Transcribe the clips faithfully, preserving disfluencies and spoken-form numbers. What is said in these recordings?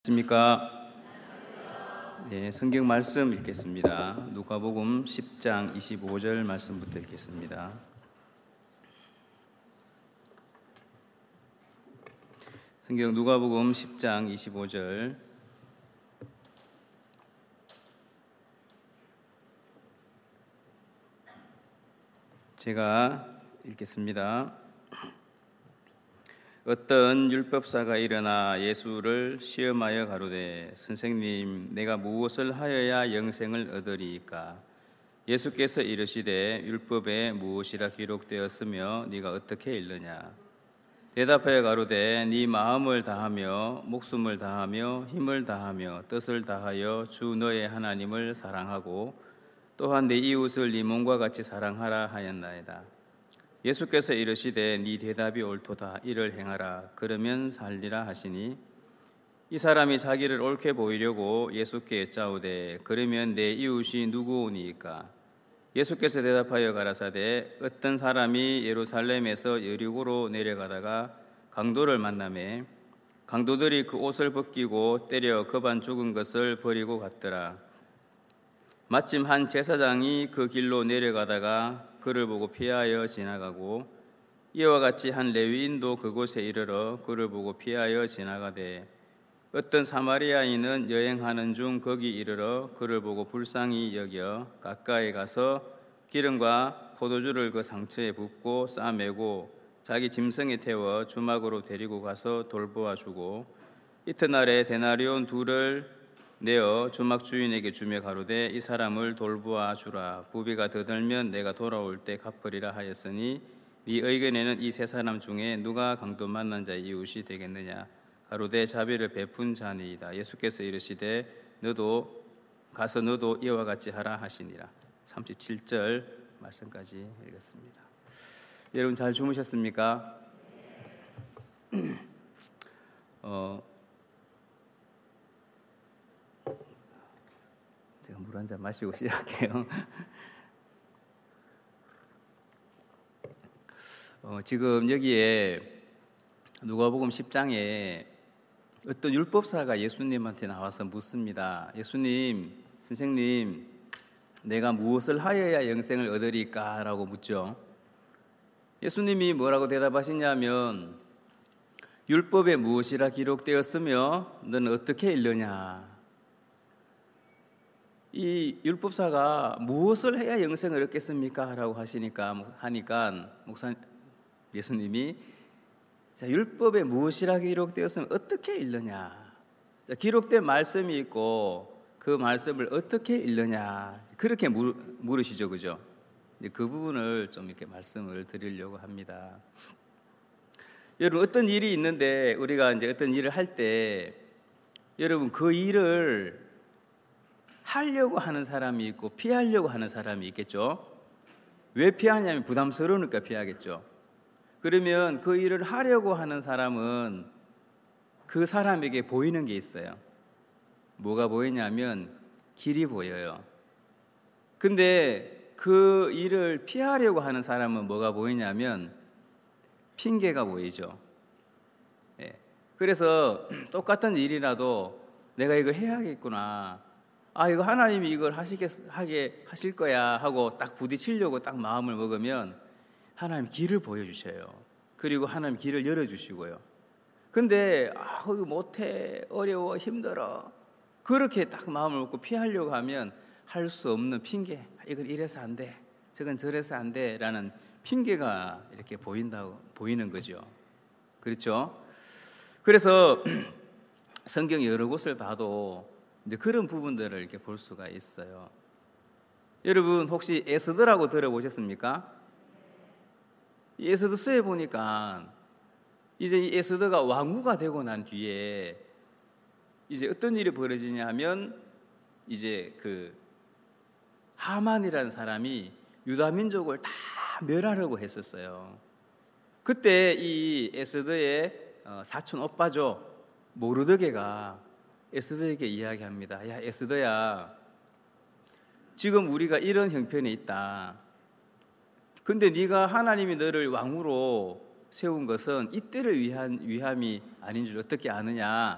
있습니까? 네, 성경 말씀 읽겠습니다. 누가복음 십 장 이십오 절 말씀부터 읽겠습니다. 성경 누가복음 십 장 이십오 절. 제가 읽겠습니다. 어떤 율법사가 일어나 예수를 시험하여 가로되 선생님, 내가 무엇을 하여야 영생을 얻으리이까? 예수께서 이르시되 율법에 무엇이라 기록되었으며 네가 어떻게 읽느냐? 대답하여 가로되 네 마음을 다하며 목숨을 다하며 힘을 다하며 뜻을 다하여 주 너의 하나님을 사랑하고 또한 네 이웃을 네 몸과 같이 사랑하라 하였나이다. 예수께서 이르시되 네 대답이 옳도다. 이를 행하라. 그러면 살리라 하시니 이 사람이 자기를 옳게 보이려고 예수께 여짜오되 그러면 내 이웃이 누구오니이까? 예수께서 대답하여 가라사대 어떤 사람이 예루살렘에서 여리고로 내려가다가 강도를 만나매 강도들이 그 옷을 벗기고 때려 거반 죽은 것을 버리고 갔더라. 마침 한 제사장이 그 길로 내려가다가 그를 보고 피하여 지나가고 이와 같이 한 레위인도 그곳에 이르러 그를 보고 피하여 지나가되 어떤 사마리아인은 여행하는 중 거기 이르러 그를 보고 불쌍히 여겨 가까이 가서 기름과 포도주를 그 상처에 붓고 싸매고 자기 짐승에 태워 주막으로 데리고 가서 돌보아 주고 이튿날에 데나리온 둘을 내어 주막 주인에게 주며 가로되 이 사람을 돌보아 주라. 부비가 더 들면 내가 돌아올 때 갚으리라 하였으니 네 의견에는 이 세 사람 중에 누가 강도 만난 자의 이웃이 되겠느냐? 가로되 자비를 베푼 자니이다. 예수께서 이르시되 너도 가서 너도 이와 같이 하라 하시니라. 삼십칠 절 말씀까지 읽었습니다. 여러분 잘 주무셨습니까? 어. 제가 물 한 잔 마시고 시작할게요. 어, 지금 여기에 누가복음 십 장에 어떤 율법사가 예수님한테 나와서 묻습니다. 예수님, 선생님, 내가 무엇을 하여야 영생을 얻으리까? 라고 묻죠. 예수님이 뭐라고 대답하시냐면 율법에 무엇이라 기록되었으며 너는 어떻게 읽느냐? 이 율법사가 무엇을 해야 영생을 얻겠습니까? 라고 하시니까 하니까 목사 예수님이 자, 율법에 무엇이라 기록되었으면 어떻게 읽느냐? 자, 기록된 말씀이 있고 그 말씀을 어떻게 읽느냐? 그렇게 물, 물으시죠, 그죠? 그 부분을 좀 이렇게 말씀을 드리려고 합니다. 여러분 어떤 일이 있는데 우리가 이제 어떤 일을 할 때 여러분 그 일을 하려고 하는 사람이 있고 피하려고 하는 사람이 있겠죠. 왜 피하냐면 부담스러우니까 피하겠죠. 그러면 그 일을 하려고 하는 사람은 그 사람에게 보이는 게 있어요. 뭐가 보이냐면 길이 보여요. 근데 그 일을 피하려고 하는 사람은 뭐가 보이냐면 핑계가 보이죠. 예. 그래서 똑같은 일이라도 내가 이걸 해야겠구나. 아, 이거 하나님이 이걸 하시겠, 하게 하실 거야 하고 딱 부딪히려고 딱 마음을 먹으면 하나님 길을 보여주셔요. 그리고 하나님 길을 열어주시고요. 근데 아, 이거 못해, 어려워, 힘들어. 그렇게 딱 마음을 먹고 피하려고 하면 할 수 없는 핑계. 이건 이래서 안 돼, 저건 저래서 안 돼 라는 핑계가 이렇게 보인다고 보이는 거죠. 그렇죠? 그래서 성경 여러 곳을 봐도 이제 그런 부분들을 이렇게 볼 수가 있어요. 여러분 혹시 에스더라고 들어보셨습니까? 이 에스더서에 보니까 이제 이 에스더가 왕후가 되고 난 뒤에 이제 어떤 일이 벌어지냐면 이제 그 하만이라는 사람이 유다 민족을 다 멸하려고 했었어요. 그때 이 에스더의 사촌 오빠죠, 모르드게가 에스더에게 이야기합니다. 야, 에스더야, 지금 우리가 이런 형편에 있다. 근데 네가 하나님이 너를 왕으로 세운 것은 이때를 위한 위함이 아닌 줄 어떻게 아느냐?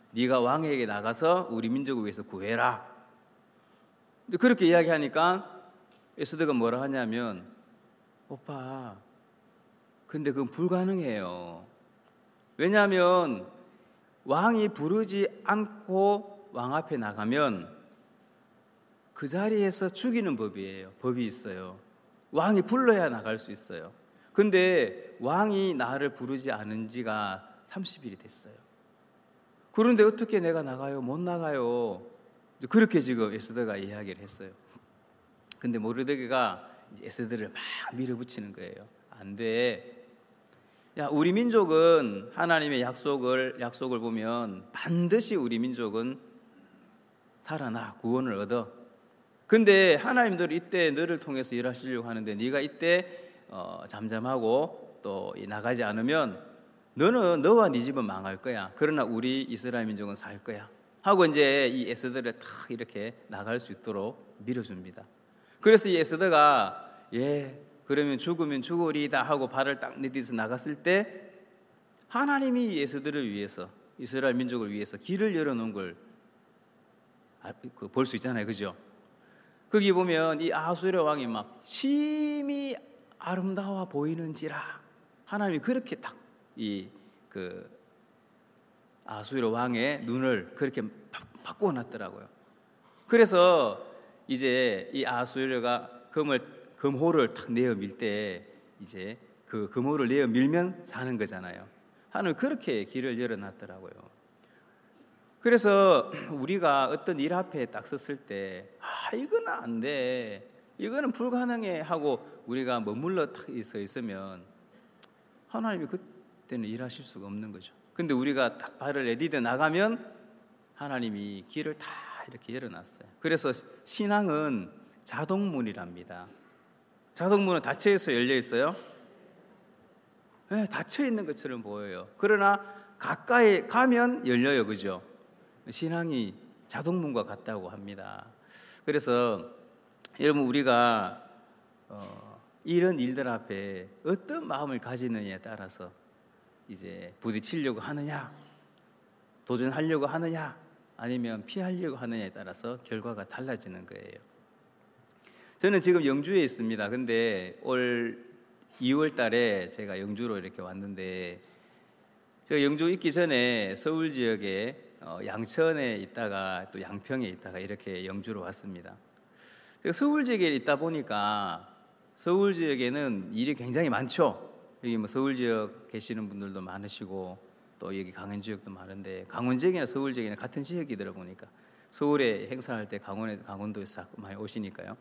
네가 왕에게 나가서 우리 민족을 위해서 구해라. 그렇게 이야기하니까 에스더가 뭐라 하냐면, 오빠, 근데 그건 불가능해요. 왜냐하면 왕이 부르지 않고 왕 앞에 나가면 그 자리에서 죽이는 법이에요. 법이 있어요. 왕이 불러야 나갈 수 있어요. 근데 왕이 나를 부르지 않은 지가 삼십 일이 됐어요. 그런데 어떻게 내가 나가요? 못 나가요. 그렇게 지금 에스더가 이야기를 했어요. 근데 모르드게가 에스더를 막 밀어붙이는 거예요. 안 돼. 야, 우리 민족은 하나님의 약속을 약속을 보면 반드시 우리 민족은 살아나 구원을 얻어. 근데 하나님들 이때 너를 통해서 일하시려고 하는데 네가 이때 어, 잠잠하고 또 나가지 않으면 너는 너와 네 집은 망할 거야. 그러나 우리 이스라엘 민족은 살 거야. 하고 이제 이 에스더를 탁 이렇게 나갈 수 있도록 밀어줍니다. 그래서 이 에스더가 예 그러면 죽으면 죽으리다 하고 발을 딱 내딛어서 나갔을 때 하나님이 에스더를 위해서 이스라엘 민족을 위해서 길을 열어놓은 걸 볼 수 있잖아요, 그죠? 거기 보면 이 아수르 왕이 막 심히 아름다워 보이는지라 하나님이 그렇게 딱 이 그 아수르 왕의 눈을 그렇게 바꾸어 놨더라고요. 그래서 이제 이 아수르가 금을 금호를 탁 내어 밀 때 이제 그 금호를 내어 밀면 사는 거잖아요. 하나님 그렇게 길을 열어 놨더라고요. 그래서 우리가 어떤 일 앞에 딱 섰을 때 아, 이거는 안 돼. 이거는 불가능해 하고 우리가 머물러 탁 서 있으면 하나님이 그때는 일하실 수가 없는 거죠. 근데 우리가 딱 발을 내디뎌 나가면 하나님이 길을 다 이렇게 열어놨어요. 그래서 신앙은 자동문이랍니다. 자동문은 닫혀서 열려 있어요? 네, 닫혀 있는 것처럼 보여요. 그러나 가까이 가면 열려요, 그죠? 신앙이 자동문과 같다고 합니다. 그래서 여러분 우리가 어, 이런 일들 앞에 어떤 마음을 가지느냐에 따라서 이제 부딪히려고 하느냐, 도전하려고 하느냐, 아니면 피하려고 하느냐에 따라서 결과가 달라지는 거예요. 저는 지금 영주에 있습니다. 근데 올 이월 달에 제가 영주로 이렇게 왔는데 제가 영주 있기 전에 서울 지역에 양천에 있다가 또 양평에 있다가 이렇게 영주로 왔습니다. 서울 지역에 있다 보니까 서울 지역에는 일이 굉장히 많죠. 여기 뭐 서울 지역 계시는 분들도 많으시고 또 여기 강원 지역도 많은데 강원 지역이나 서울 지역이나 같은 지역이더라 보니까 서울에 행사할 때 강원에 강원도에서 많이 오시니까요.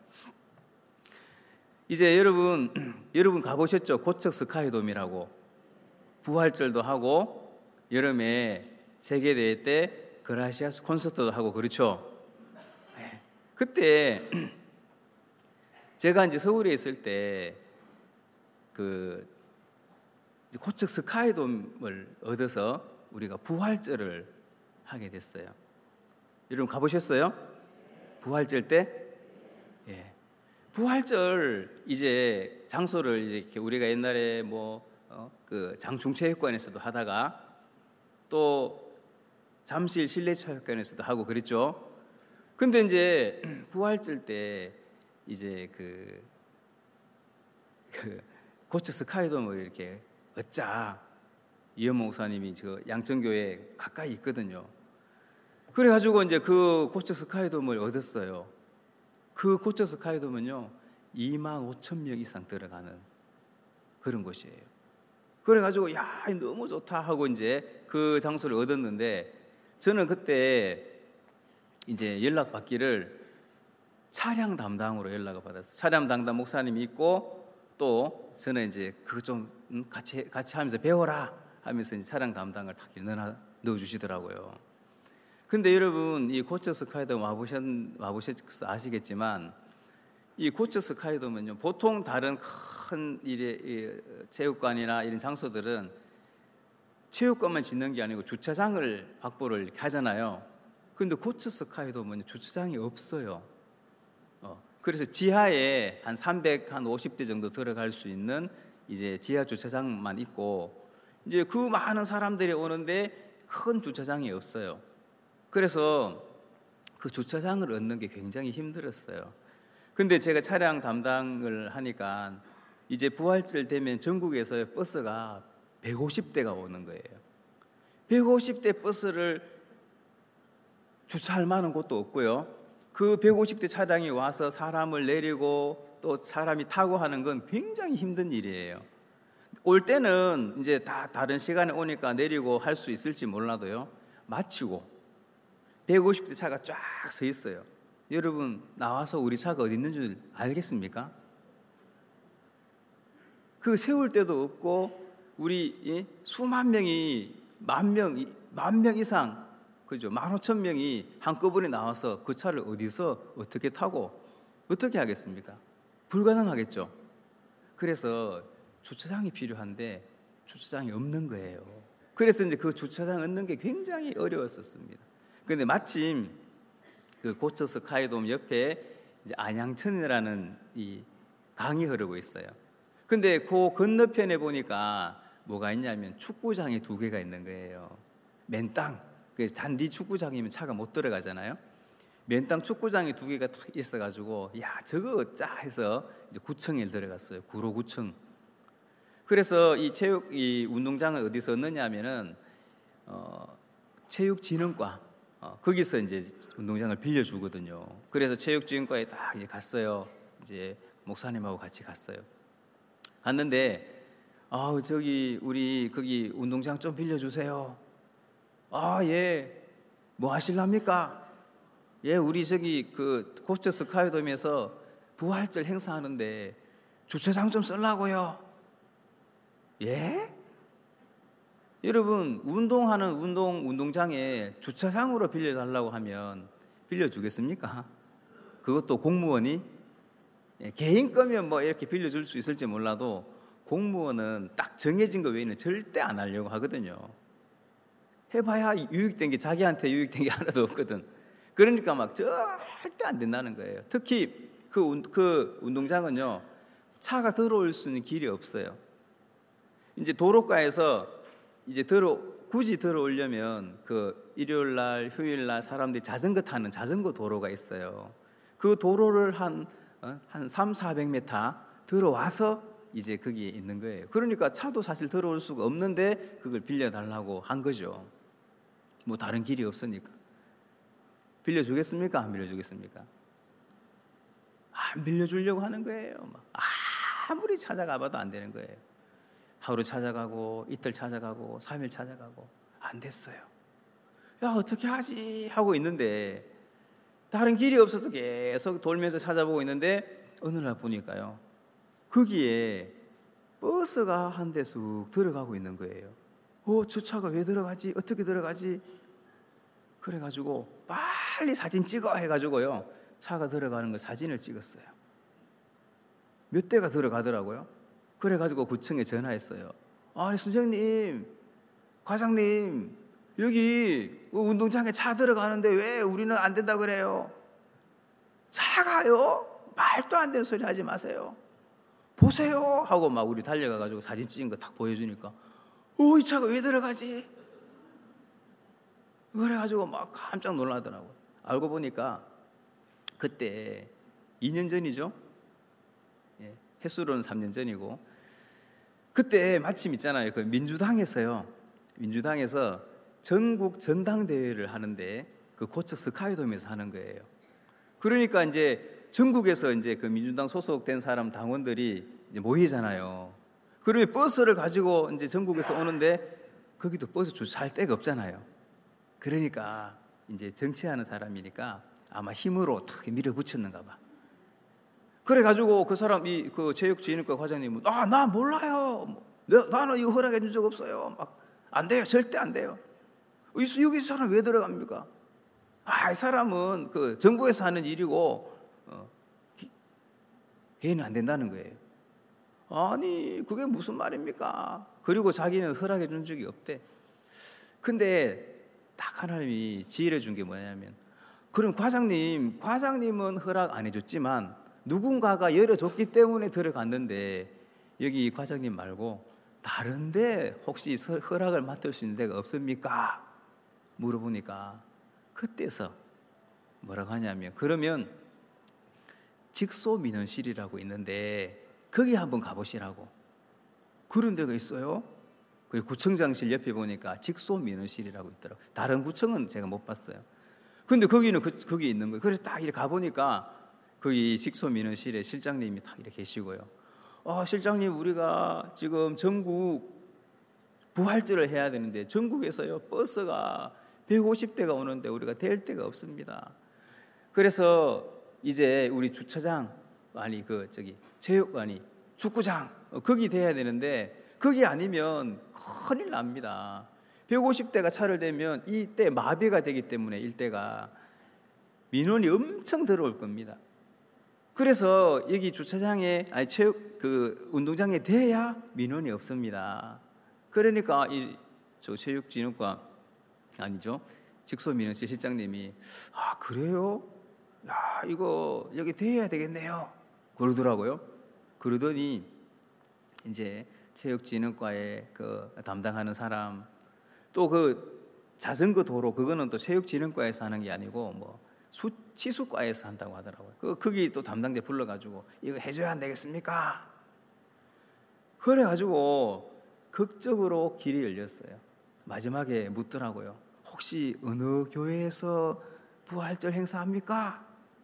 이제 여러분 여러분 가보셨죠? 고척 스카이돔이라고 부활절도 하고 여름에 세계대회 때 그라시아스 콘서트도 하고 그렇죠. 네. 그때 제가 이제 서울에 있을 때 그 고척 스카이돔을 얻어서 우리가 부활절을 하게 됐어요. 여러분 가보셨어요? 부활절 때? 예. 부활절 이제 장소를 이제 이렇게 우리가 옛날에 뭐 어, 그 장충체육관에서도 하다가 또 잠실 실내체육관에서도 하고 그랬죠. 근데 이제 부활절 때 이제 그, 그 고척 스카이돔을 이렇게 얻자. 이현모 목사님이 저 양천교회 가까이 있거든요. 그래가지고 이제 그 고척 스카이돔을 얻었어요. 그 고척 스카이돔은요 이만 오천 명 이상 들어가는 그런 곳이에요. 그래가지고 야 너무 좋다 하고 이제 그 장소를 얻었는데 저는 그때 이제 연락 받기를 차량 담당으로 연락을 받았어요. 차량 담당 목사님이 있고 또 저는 이제 그거 좀 같이 같이 하면서 배워라 하면서 이제 차량 담당을 다 넣어 주시더라고요. 근데 여러분 이 고척 스카이돔 와보셨 와보셔서 아시겠지만 이 고척 스카이돔은요 보통 다른 큰 일의 체육관이나 이런 장소들은 체육관만 짓는 게 아니고 주차장을 확보를 이렇게 하잖아요. 근데 고척 스카이돔은 주차장이 없어요. 어, 그래서 지하에 한 삼백오십 대 정도 들어갈 수 있는 이제 지하 주차장만 있고 이제 그 많은 사람들이 오는데 큰 주차장이 없어요. 그래서 그 주차장을 얻는 게 굉장히 힘들었어요. 근데 제가 차량 담당을 하니까 이제 부활절 되면 전국에서 버스가 백오십 대가 오는 거예요. 백오십 대 버스를 주차할 만한 곳도 없고요. 그 백오십 대 차량이 와서 사람을 내리고 또 사람이 타고 하는 건 굉장히 힘든 일이에요. 올 때는 이제 다 다른 시간에 오니까 내리고 할 수 있을지 몰라도요, 마치고 백오십 대 차가 쫙 서 있어요. 여러분, 나와서 우리 차가 어디 있는 줄 알겠습니까? 그 세울 데도 없고, 우리 수만 명이 만 명, 만 명 이상, 그죠? 만 오천 명이 한꺼번에 나와서 그 차를 어디서 어떻게 타고 어떻게 하겠습니까? 불가능하겠죠. 그래서 주차장이 필요한데 주차장이 없는 거예요. 그래서 이제 그 주차장 얻는 게 굉장히 어려웠었습니다. 그런데 마침 그 고척 스카이돔 옆에 이제 안양천이라는 이 강이 흐르고 있어요. 근데 그 건너편에 보니까 뭐가 있냐면 축구장이 두 개가 있는 거예요. 맨 땅, 그 잔디 축구장이면 차가 못 들어가잖아요. 맨 땅 축구장이 두 개가 딱 있어가지고, 야, 저거 짜 해서 이제 구청에 들어갔어요. 구로구청. 그래서 이 체육 이 운동장을 어디서 얻느냐면은 어, 체육진흥과 어, 거기서 이제 운동장을 빌려주거든요. 그래서 체육진흥과에 딱 이제 갔어요. 이제 목사님하고 같이 갔어요. 갔는데, 아, 저기 우리 거기 운동장 좀 빌려주세요. 아, 예. 뭐 하실랍니까? 예, 우리 저기 그 고척 스카이돔에서 부활절 행사하는데 주차장 좀 쓰려고요. 예? 여러분, 운동하는 운동 운동장에 주차장으로 빌려달라고 하면 빌려주겠습니까? 그것도 공무원이? 예, 개인 거면 뭐 이렇게 빌려줄 수 있을지 몰라도 공무원은 딱 정해진 거 외에는 절대 안 하려고 하거든요. 해봐야 유익된 게 자기한테 유익된 게 하나도 없거든. 그러니까 막 절대 안 된다는 거예요. 특히 그, 운, 그 운동장은요, 차가 들어올 수 있는 길이 없어요. 이제 도로가에서 이제 들어 굳이 들어오려면 그 일요일 날, 휴일 날 사람들이 자전거 타는 자전거 도로가 있어요. 그 도로를 한 한 삼, 사백 미터 들어와서 이제 거기에 있는 거예요. 그러니까 차도 사실 들어올 수가 없는데 그걸 빌려달라고 한 거죠. 뭐 다른 길이 없으니까. 빌려주겠습니까? 안 빌려주겠습니까? 안 빌려주려고 하는 거예요. 막 아무리 찾아가봐도 안 되는 거예요. 하루 찾아가고 이틀 찾아가고 삼 일 찾아가고 안 됐어요. 야, 어떻게 하지? 하고 있는데 다른 길이 없어서 계속 돌면서 찾아보고 있는데 어느 날 보니까요, 거기에 버스가 한 대 쑥 들어가고 있는 거예요. 어, 저 차가 왜 들어가지? 어떻게 들어가지? 그래가지고 빨리 사진 찍어 해가지고요, 차가 들어가는 거 사진을 찍었어요. 몇 대가 들어가더라고요. 그래가지고 구청에 전화했어요. 아니, 선생님, 과장님, 여기 운동장에 차 들어가는데 왜 우리는 안 된다 그래요? 차가요? 말도 안 되는 소리 하지 마세요. 보세요 하고 막 우리 달려가가지고 사진 찍은 거 딱 보여주니까, 어, 이 차가 왜 들어가지? 그래가지고 막 깜짝 놀라더라고요. 알고 보니까 그때 이 년 전이죠. 예, 햇수로는 삼 년 전이고, 그때 마침 있잖아요, 그 민주당에서요, 민주당에서 전국 전당대회를 하는데 그 고척 스카이돔에서 하는 거예요. 그러니까 이제 전국에서 이제 그 민주당 소속된 사람 당원들이 이제 모이잖아요. 그러면 버스를 가지고 이제 전국에서 오는데 거기도 버스 주차할 데가 없잖아요. 그러니까 이제 정치하는 사람이니까 아마 힘으로 탁 밀어붙였는가 봐. 그래가지고 그 사람이 그 체육진흥과 과장님은, 아, 나 몰라요. 나, 나는 이거 허락해 준 적 없어요. 막, 안 돼요. 절대 안 돼요. 여기 이 사람 왜 들어갑니까? 아, 이 사람은 그 정부에서 하는 일이고 어, 기, 개인은 안 된다는 거예요. 아니, 그게 무슨 말입니까? 그리고 자기는 허락해 준 적이 없대. 근데 딱 하나님이 지혜를 준 게 뭐냐면, 그럼 과장님, 과장님은 허락 안 해줬지만 누군가가 열어줬기 때문에 들어갔는데 여기 과장님 말고 다른데 혹시 허락을 맡을 수 있는 데가 없습니까? 물어보니까 그때서 뭐라고 하냐면, 그러면 직소민원실이라고 있는데 거기 한번 가보시라고. 그런 데가 있어요. 그리고 구청장실 옆에 보니까 직소민원실이라고 있더라고요. 다른 구청은 제가 못 봤어요. 근데 거기는 그, 거기 있는 거예요. 그래서 딱 이렇게 가보니까 거기 직소민원실에 실장님이 딱 이렇게 계시고요. 아, 실장님, 우리가 지금 전국 부활절을 해야 되는데 전국에서요 버스가 백오십 대가 오는데 우리가 댈 데가 없습니다. 그래서 이제 우리 주차장, 아니 그 저기 체육관이 축구장 거기 돼야 되는데 거기 아니면 큰일 납니다. 백오십 대가 차를 대면 이때 마비가 되기 때문에 일대가 민원이 엄청 들어올 겁니다. 그래서 여기 주차장에, 아니 체육 그 운동장에 대야 민원이 없습니다. 그러니까 이 저 체육진흥과 아니죠 직소민원실 실장님이 아 그래요? 야 이거 여기 대야 되겠네요. 그러더라고요. 그러더니 이제 체육진흥과에 그 담당하는 사람, 또 그 자전거 도로 그거는 또 체육진흥과에서 하는 게 아니고 뭐 수, 치수과에서 한다고 하더라고요. 그 거기 또 담당자 불러가지고 이거 해줘야 안 되겠습니까? 그래가지고 극적으로 길이 열렸어요. 마지막에 묻더라고요. 혹시 어느 교회에서 부활절 행사합니까?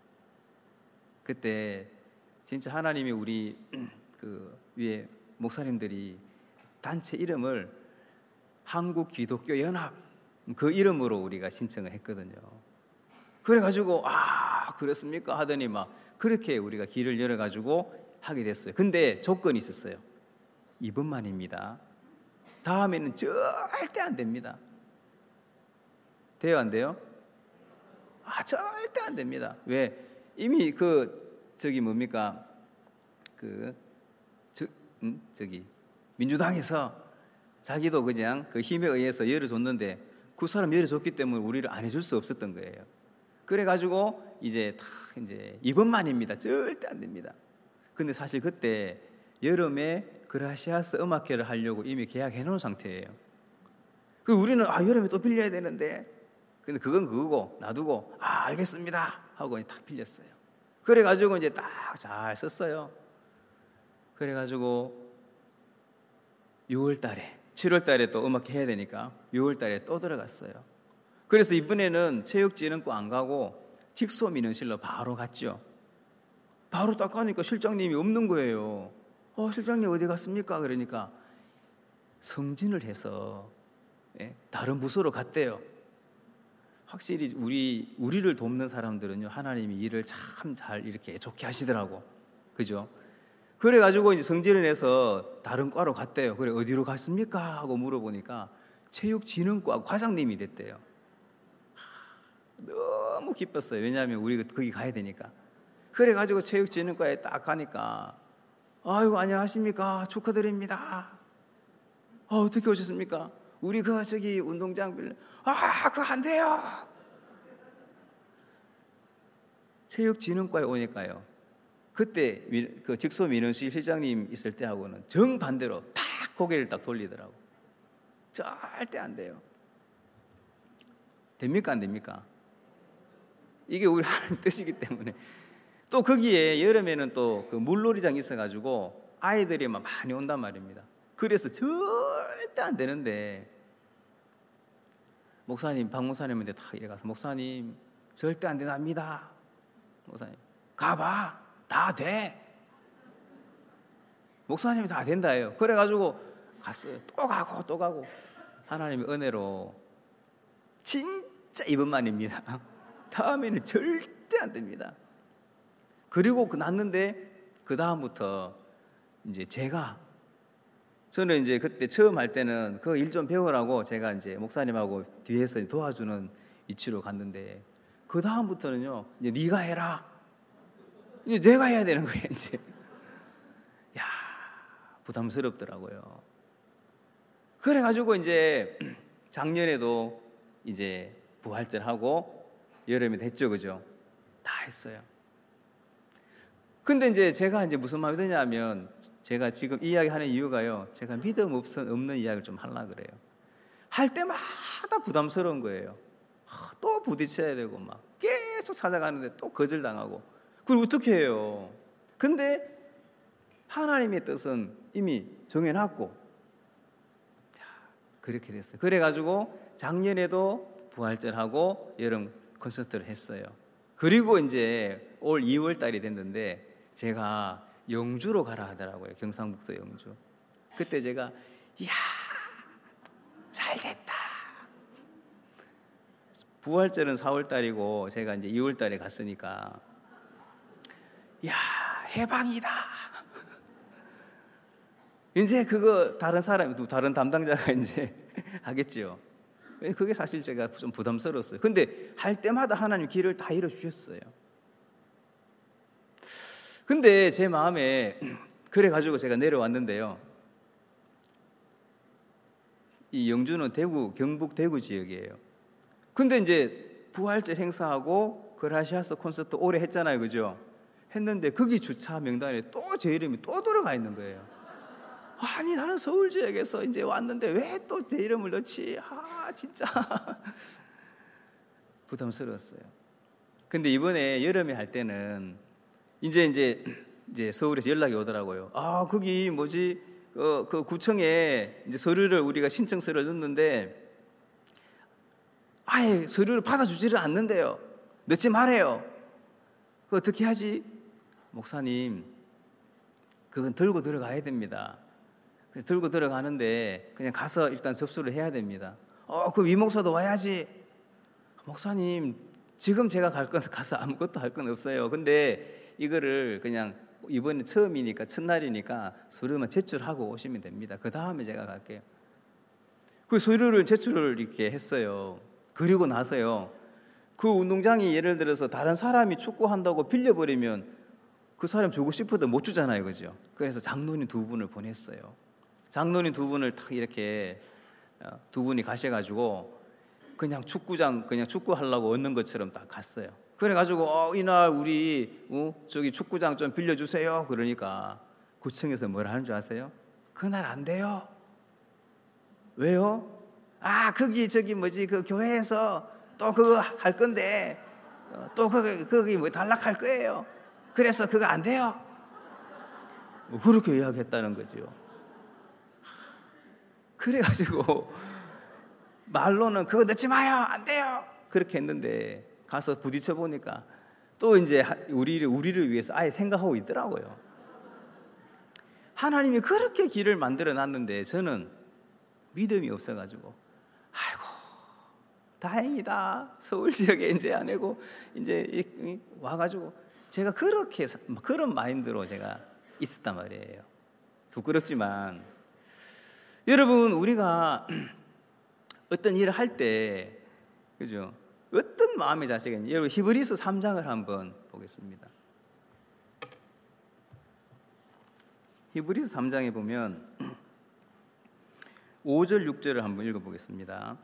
그때 진짜 하나님이 우리 그 위에 목사님들이 단체 이름을 한국기독교연합 그 이름으로 우리가 신청을 했거든요. 그래가지고 아 그렇습니까 하더니 막 그렇게 우리가 길을 열어가지고 하게 됐어요. 근데 조건이 있었어요. 이번만입니다. 다음에는 절대 안 됩니다. 돼요, 안 돼요? 아 절대 안 됩니다. 왜? 이미 그 저기 뭡니까 그 저, 음? 저기 민주당에서 자기도 그냥 그 힘에 의해서 열어줬는데 그 사람 열어줬기 때문에 우리를 안 해줄 수 없었던 거예요. 그래가지고 이제 다 이제 이번만입니다. 절대 안 됩니다. 근데 사실 그때 여름에 그라시아스 음악회를 하려고 이미 계약해 놓은 상태예요. 그 우리는 아 여름에 또 빌려야 되는데, 근데 그건 그거고 놔두고 아 알겠습니다 하고 딱 빌렸어요. 그래가지고 이제 딱 잘 썼어요. 그래가지고 유월달에 칠월달에 또 음악회 해야 되니까 유월달에 또 들어갔어요. 그래서 이번에는 체육진흥과 안 가고 직소민원실로 바로 갔죠. 바로 딱 가니까 실장님이 없는 거예요. 어, 실장님 어디 갔습니까? 그러니까 승진을 해서 예, 다른 부서로 갔대요. 확실히 우리 우리를 돕는 사람들은요 하나님이 일을 참 잘 이렇게 좋게 하시더라고, 그죠? 그래가지고 이제 승진을 해서 다른 과로 갔대요. 그래 어디로 갔습니까? 하고 물어보니까 체육진흥과 과장님이 됐대요. 하, 너무 기뻤어요. 왜냐하면 우리가 거기 가야 되니까. 그래가지고 체육진흥과에 딱 가니까 아이고 안녕하십니까 축하드립니다. 아, 어떻게 오셨습니까? 우리 그 저기 운동장 빌려. 아 그거 안 돼요. 체육진흥과에 오니까요 그때 그 직소민원실 실장님 있을 때하고는 정반대로 딱 고개를 딱 돌리더라고. 절대 안 돼요. 됩니까 안 됩니까? 이게 우리 하나님 뜻이기 때문에. 또 거기에 여름에는 또 그 물놀이장이 있어가지고 아이들이 막 많이 온단 말입니다. 그래서 절대 안 되는데 목사님, 박 목사님한테 다 이래 가서 목사님 절대 안 된답니다. 목사님 가봐 다 돼. 목사님이 다 된다예요. 그래가지고 갔어요. 또 가고 또 가고 하나님의 은혜로 진짜 이번만입니다. 다음에는 절대 안 됩니다. 그리고 그 났는데 그 다음부터 이제 제가 저는 이제 그때 처음 할 때는 그 일 좀 배우라고 제가 이제 목사님하고 뒤에서 도와주는 위치로 갔는데 그 다음부터는요 이제 네가 해라. 이제 내가 해야 되는 거예요 이제. 야 부담스럽더라고요. 그래가지고 이제 작년에도 이제 부활절 하고 여름에 됐죠, 그죠? 다 했어요. 근데 이제 제가 이제 무슨 마음이 드냐면 제가 지금 이야기 하는 이유가요. 제가 믿음 없는 이야기를 좀 하려고 그래요. 할 때마다 부담스러운 거예요. 아, 또 부딪혀야 되고 막 계속 찾아가는데 또 거절당하고. 그걸 어떻게 해요? 근데 하나님의 뜻은 이미 정해놨고 그렇게 됐어요. 그래가지고 작년에도 부활절하고 여름 콘서트를 했어요. 그리고 이제 올 이월 달이 됐는데 제가 영주로 가라 하더라고요. 경상북도 영주. 그때 제가 이야 잘됐다. 부활절은 사월 달이고 제가 이제 이월 달에 갔으니까 이야 해방이다. 이제 그거 다른 사람, 다른 담당자가 이제 하겠죠. 그게 사실 제가 좀 부담스러웠어요. 근데 할 때마다 하나님 길을 다 열어주셨어요. 근데 제 마음에 그래가지고 제가 내려왔는데요. 이 영주는 대구, 경북 대구 지역이에요. 근데 이제 부활절 행사하고 그라시아스 콘서트 오래 했잖아요. 그죠? 했는데 거기 주차 명단에 또 제 이름이 또 들어가 있는 거예요. 아니 나는 서울 지역에서 이제 왔는데 왜 또 제 이름을 넣지? 아 진짜 부담스러웠어요. 근데 이번에 여름에 할 때는 이제 이제 이제 서울에서 연락이 오더라고요. 아 거기 뭐지 어, 그 구청에 이제 서류를 우리가 신청서를 넣는데 아예 서류를 받아주지를 않는데요. 넣지 말아요. 그 어떻게 하지? 목사님 그건 들고 들어가야 됩니다. 그래서 들고 들어가는데 그냥 가서 일단 접수를 해야 됩니다. 어, 그 위목사도 와야지. 목사님 지금 제가 갈 건 가서 아무것도 할 건 없어요. 근데 이거를 그냥 이번에 처음이니까 첫날이니까 서류만 제출하고 오시면 됩니다. 그 다음에 제가 갈게요. 그 서류를 제출을 이렇게 했어요. 그리고 나서요. 그 운동장이 예를 들어서 다른 사람이 축구한다고 빌려버리면 그 사람 주고 싶어도 못 주잖아요. 그죠? 그래서 장로님 두 분을 보냈어요. 장로님 두 분을 딱 이렇게 두 분이 가셔가지고 그냥 축구장 그냥 축구하려고 얻는 것처럼 딱 갔어요. 그래가지고 어, 이날 우리 어, 저기 축구장 좀 빌려주세요. 그러니까 구청에서 뭐라 하는 줄 아세요? 그날 안 돼요. 왜요? 아 거기 저기 뭐지 그 교회에서 또 그거 할 건데 어, 또 거기 거기 뭐 단락할 거예요. 그래서 그거 안 돼요. 뭐 그렇게 이야기했다는 거죠. 그래가지고 말로는 그거 넣지 마요, 안 돼요. 그렇게 했는데 가서 부딪혀 보니까 또 이제 우리를 우리를 위해서 아예 생각하고 있더라고요. 하나님이 그렇게 길을 만들어 놨는데 저는 믿음이 없어가지고 아이고 다행이다. 서울 지역에 이제 아니고 이제 와가지고 제가 그렇게 그런 마인드로 제가 있었단 말이에요. 부끄럽지만 여러분 우리가 어떤 일을 할 때 그죠? 어떤 마음의 자세겠냐? 여러분 히브리서 삼 장을 한번 보겠습니다. 히브리서 삼 장에 보면 오 절 육 절을 한번 읽어보겠습니다.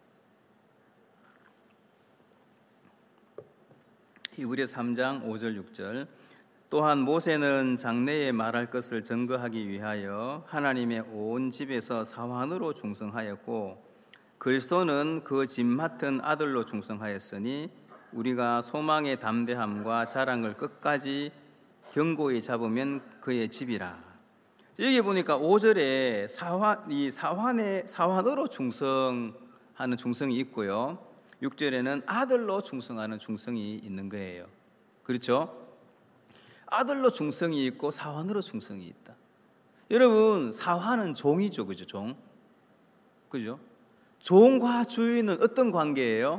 히브리서 삼 장 오 절 육 절. 또한 모세는 장래에 말할 것을 증거하기 위하여 하나님의 온 집에서 사환으로 충성하였고 그리스도는 그 집 맡은 아들로 충성하였으니 우리가 소망의 담대함과 자랑을 끝까지 견고히 잡으면 그의 집이라. 여기 보니까 오 절에 사환, 이 사환의 사환으로 충성하는 충성이 있고요. 육 절에는 아들로 충성하는 충성이 있는 거예요. 그렇죠? 아들로 충성이 있고 사환으로 충성이 있다. 여러분 사환은 종이죠, 그죠? 종, 그죠? 종과 주인은 어떤 관계예요?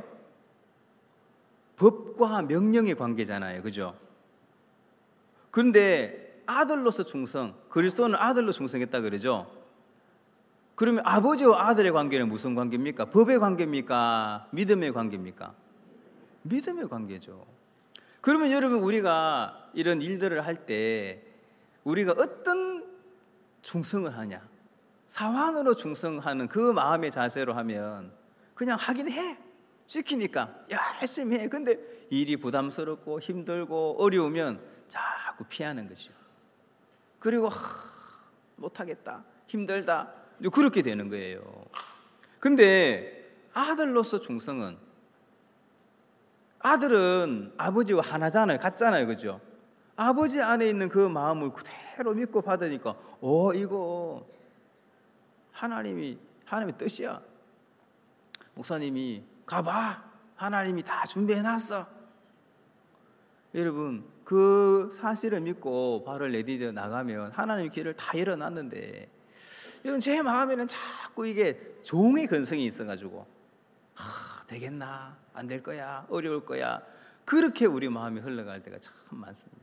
법과 명령의 관계잖아요, 그죠? 그런데 아들로서 충성, 그리스도는 아들로 충성했다 그러죠. 그러면 아버지와 아들의 관계는 무슨 관계입니까? 법의 관계입니까? 믿음의 관계입니까? 믿음의 관계죠. 그러면 여러분 우리가 이런 일들을 할 때 우리가 어떤 충성을 하냐? 사환으로 충성하는 그 마음의 자세로 하면 그냥 하긴 해. 시키니까 열심히 해. 근데 일이 부담스럽고 힘들고 어려우면 자꾸 피하는 거죠. 그리고 하, 못하겠다, 힘들다, 그렇게 되는 거예요. 근데 아들로서 충성은 아들은 아버지와 하나잖아요. 같잖아요. 그죠? 아버지 안에 있는 그 마음을 그대로 믿고 받으니까 어 이거 하나님이 하나님의 뜻이야. 목사님이 가봐. 하나님이 다 준비해놨어. 여러분 그 사실을 믿고 발을 내디뎌 나가면 하나님의 길을 다 열어놨는데 여러분 제 마음에는 자꾸 이게 종의 근성이 있어가지고 아, 되겠나? 안 될 거야? 어려울 거야? 그렇게 우리 마음이 흘러갈 때가 참 많습니다.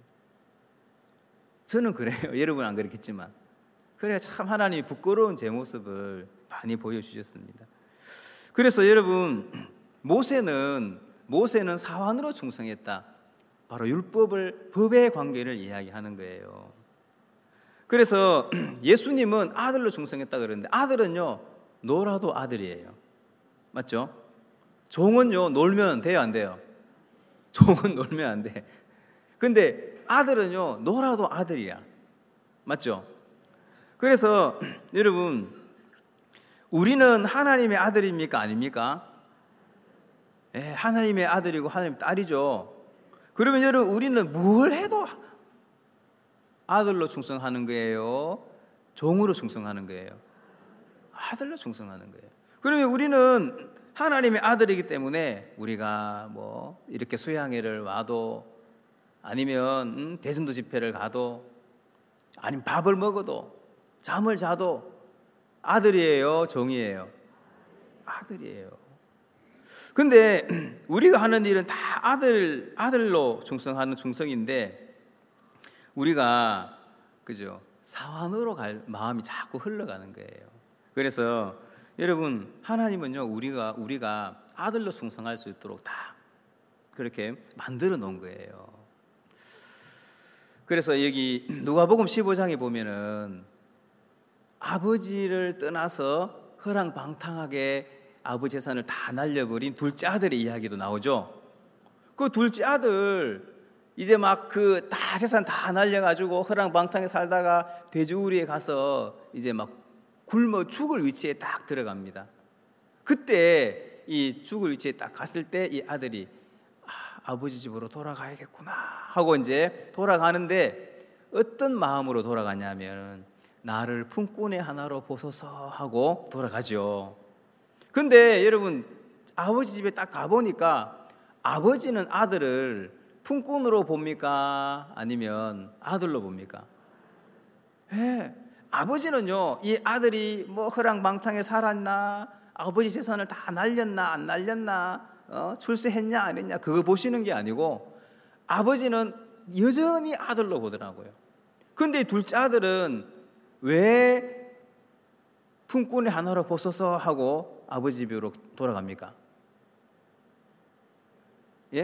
저는 그래요. 여러분 안 그렇겠지만 그래야 참 하나님이 부끄러운 제 모습을 많이 보여주셨습니다. 그래서 여러분 모세는 모세는 사환으로 충성했다. 바로 율법을 법의 관계를 이야기하는 거예요. 그래서 예수님은 아들로 충성했다 그러는데 아들은요 놀아도 아들이에요. 맞죠? 종은요 놀면 돼요 안 돼요? 종은 놀면 안 돼. 근데 아들은요 놀아도 아들이야. 맞죠? 그래서 여러분 우리는 하나님의 아들입니까 아닙니까? 예, 하나님의 아들이고 하나님의 딸이죠. 그러면 여러분 우리는 뭘 해도 아들로 충성하는 거예요? 종으로 충성하는 거예요? 아들로 충성하는 거예요. 그러면 우리는 하나님의 아들이기 때문에 우리가 뭐 이렇게 수양회를 와도 아니면 음, 대전도 집회를 가도 아니면 밥을 먹어도 잠을 자도 아들이에요? 종이에요? 아들이에요. 근데 우리가 하는 일은 다 아들, 아들로 충성하는 충성인데 우리가 그죠? 사환으로 갈 마음이 자꾸 흘러가는 거예요. 그래서 여러분 하나님은요 우리가 우리가 아들로 충성할 수 있도록 다 그렇게 만들어 놓은 거예요. 그래서 여기 누가복음 십오 장에 보면은 아버지를 떠나서 허랑방탕하게 아버지 재산을 다 날려버린 둘째 아들의 이야기도 나오죠. 그 둘째 아들 이제 막 그 다 재산 다 날려가지고 허랑방탕에 살다가 돼지우리에 가서 이제 막 굶어 죽을 위치에 딱 들어갑니다. 그때 이 죽을 위치에 딱 갔을 때 이 아들이 아, 아버지 집으로 돌아가야겠구나 하고 이제 돌아가는데 어떤 마음으로 돌아가냐면 나를 품꾼의 하나로 보소서 하고 돌아가죠. 근데 여러분 아버지 집에 딱 가보니까 아버지는 아들을 품꾼으로 봅니까? 아니면 아들로 봅니까? 예, 아버지는요 이 아들이 뭐 허랑방탕에 살았나 아버지 재산을 다 날렸나 안 날렸나 어? 출세했냐 안 했냐 그거 보시는 게 아니고 아버지는 여전히 아들로 보더라고요. 근데 둘째 아들은 왜 품꾼의 하나로 보소서 하고 아버지 집으로 돌아갑니까? 예?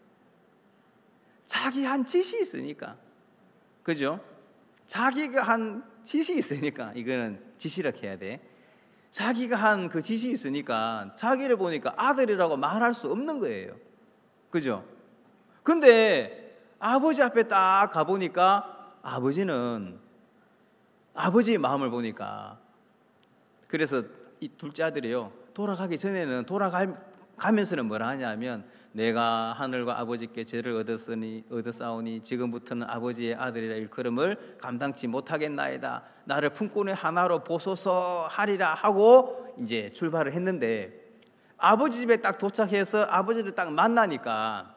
자기 한 짓이 있으니까. 그죠? 자기가 한 짓이 있으니까 이거는 짓이라 해야 돼. 자기가 한 그 짓이 있으니까 자기를 보니까 아들이라고 말할 수 없는 거예요. 그죠? 근데 아버지 앞에 딱 가보니까 아버지는 아버지의 마음을 보니까 그래서 이 둘째 아들이요 돌아가기 전에는 돌아가면서는 뭐라 하냐면 내가 하늘과 아버지께 죄를 얻었으니 얻었사오니 지금부터는 아버지의 아들이라 일컬음을 감당치 못하겠나이다. 나를 품꾼의 하나로 보소서 하리라 하고 이제 출발을 했는데 아버지 집에 딱 도착해서 아버지를 딱 만나니까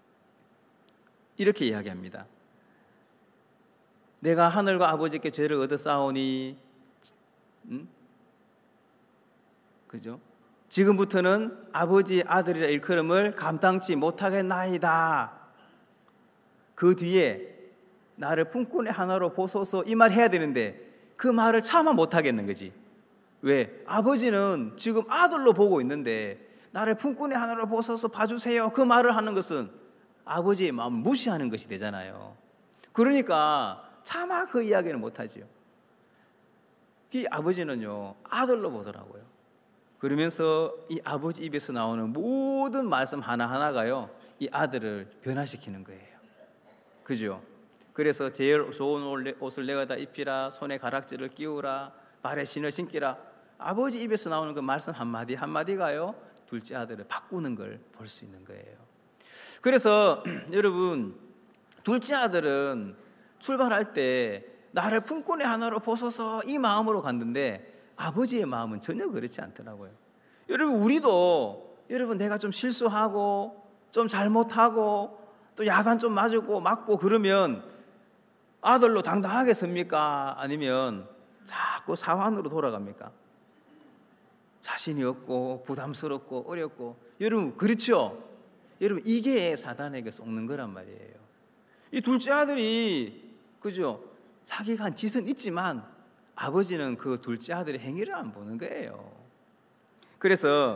이렇게 이야기합니다. 내가 하늘과 아버지께 죄를 얻었사오니 음? 그죠? 지금부터는 아버지의 아들이라 일컬음을 감당치 못하겠나이다. 그 뒤에 나를 품꾼의 하나로 보소서 이 말 해야 되는데 그 말을 차마 못하겠는 거지. 왜? 아버지는 지금 아들로 보고 있는데 나를 품꾼의 하나로 보소서 봐주세요 그 말을 하는 것은 아버지의 마음을 무시하는 것이 되잖아요. 그러니까 차마 그 이야기는 못하지요. 이 아버지는요 아들로 보더라고요. 그러면서 이 아버지 입에서 나오는 모든 말씀 하나하나가요 이 아들을 변화시키는 거예요. 그죠? 그래서 제일 좋은 옷을 내어다 입히라, 손에 가락지를 끼우라, 발에 신을 신기라. 아버지 입에서 나오는 그 말씀 한마디 한마디가요 둘째 아들을 바꾸는 걸 볼 수 있는 거예요. 그래서 여러분, 둘째 아들은 출발할 때 나를 품꾼의 하나로 보소서 이 마음으로 갔는데 아버지의 마음은 전혀 그렇지 않더라고요. 여러분, 우리도 여러분 내가 좀 실수하고 좀 잘못하고 또 야단 좀 맞고 맞고 그러면 아들로 당당하게 섭니까? 아니면 자꾸 사환으로 돌아갑니까? 자신이 없고 부담스럽고 어렵고. 여러분, 그렇죠? 여러분, 이게 사단에게 속는 거란 말이에요. 이 둘째 아들이, 그죠? 자기가 한 짓은 있지만 아버지는 그 둘째 아들의 행위를 안 보는 거예요. 그래서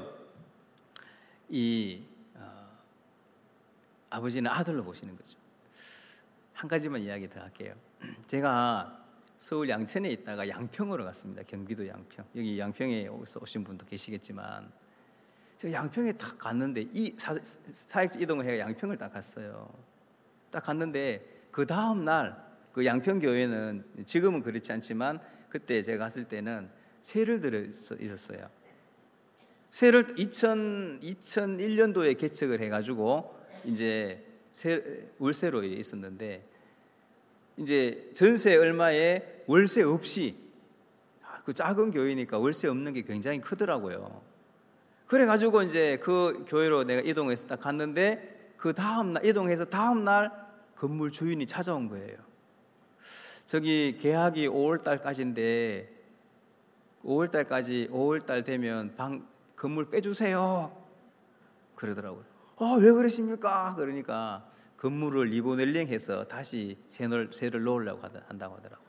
이 어, 아버지는 아들로 보시는 거죠. 한 가지만 이야기 더 할게요. 제가 서울 양천에 있다가 양평으로 갔습니다. 경기도 양평. 여기 양평에 오신 분도 계시겠지만 제가 양평에 딱 갔는데 이 사, 사역 이동을 해서 양평을 딱 갔어요. 딱 갔는데 그 다음 날 그 양평 교회는 지금은 그렇지 않지만 그때 제가 갔을 때는 세를 들어 있었어요. 세를 이천일 년도에 개척을 해가지고 이제 세, 월세로 있었는데 이제 전세 얼마에 월세 없이, 그 작은 교회니까 월세 없는 게 굉장히 크더라고요. 그래가지고 이제 그 교회로 내가 이동해서 딱 갔는데 그 다음 날 이동해서 다음 날 건물 주인이 찾아온 거예요. 저기 계약이 오월 달까지인데 오월 달까지 오월 달 되면 방 건물 빼주세요. 그러더라고요. 아, 왜 그러십니까? 그러니까 건물을 리모델링해서 다시 새를 새를 놓으려고 한다고 하더라고요.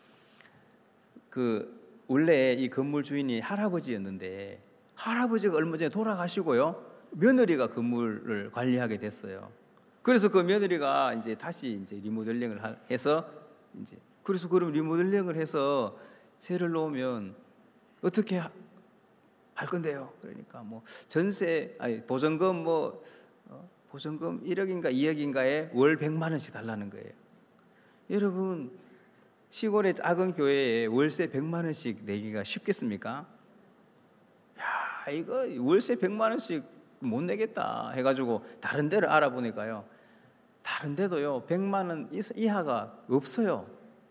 그 원래 이 건물 주인이 할아버지였는데 할아버지가 얼마 전에 돌아가시고요, 며느리가 건물을 관리하게 됐어요. 그래서 그 며느리가 이제 다시 이제 리모델링을 해서 이제 그래서 그럼 리모델링을 해서 새를 놓으면 어떻게 하, 할 건데요? 그러니까 뭐 전세 아니 보증금 뭐 어, 보증금 일억인가 이억인가에 월 백만 원씩 달라는 거예요. 여러분, 시골의 작은 교회에 월세 백만 원씩 내기가 쉽겠습니까? 야, 이거 월세 백만 원씩 못 내겠다 해가지고 다른 데를 알아보니까요, 다른 데도요 백만 원 이하가 없어요.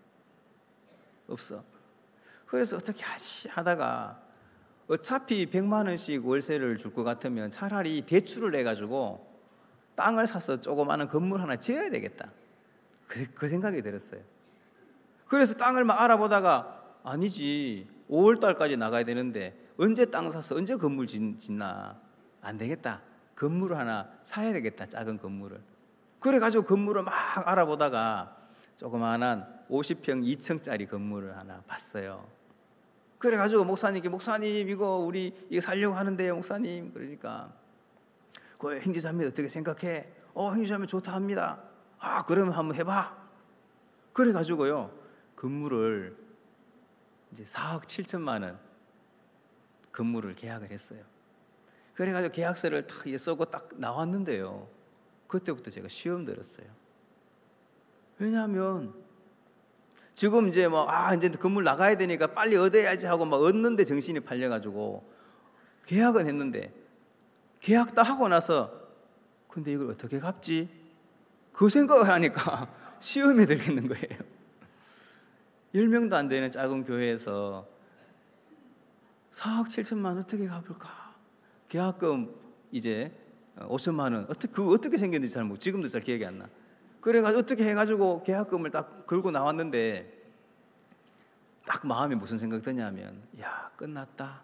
없어. 그래서 어떻게 하시 하다가 어차피 백만 원씩 월세를 줄 것 같으면 차라리 대출을 내가지고 땅을 사서 조그마한 건물 하나 지어야 되겠다. 그, 그 생각이 들었어요. 그래서 땅을 막 알아보다가 아니지, 오월 달까지 나가야 되는데 언제 땅 사서 언제 건물 짓, 짓나. 안 되겠다. 건물을 하나 사야 되겠다. 작은 건물을. 그래가지고 건물을 막 알아보다가 조그마한 오십 평 이 층짜리 건물을 하나 봤어요. 그래가지고 목사님께 목사님 이거 우리 이거 살려고 하는데요 목사님. 그러니까 그 형제자매 어떻게 생각해? 어 형제자매 좋다 합니다. 아 그러면 한번 해봐. 그래가지고요 건물을 이제 사억 칠천만 원 건물을 계약을 했어요. 그래가지고 계약서를 딱 쓰고 딱 나왔는데요, 그때부터 제가 시험 들었어요. 왜냐하면 지금 이제 뭐 아 이제 건물 나가야 되니까 빨리 얻어야지 하고 막 얻는데 정신이 팔려가지고 계약은 했는데 계약 딱 하고 나서 근데 이걸 어떻게 갚지? 그 생각을 하니까 시험에 들겠는 거예요. 열 명도 안 되는 작은 교회에서 사억 칠천만 원 어떻게 갚을까? 계약금 이제 오천만 원 어떻게 그 어떻게 생겼는지 잘 모르고 지금도 잘 기억이 안 나. 그래가지고 어떻게 해가지고 계약금을 딱 걸고 나왔는데 딱 마음에 무슨 생각이 드냐면 야 끝났다.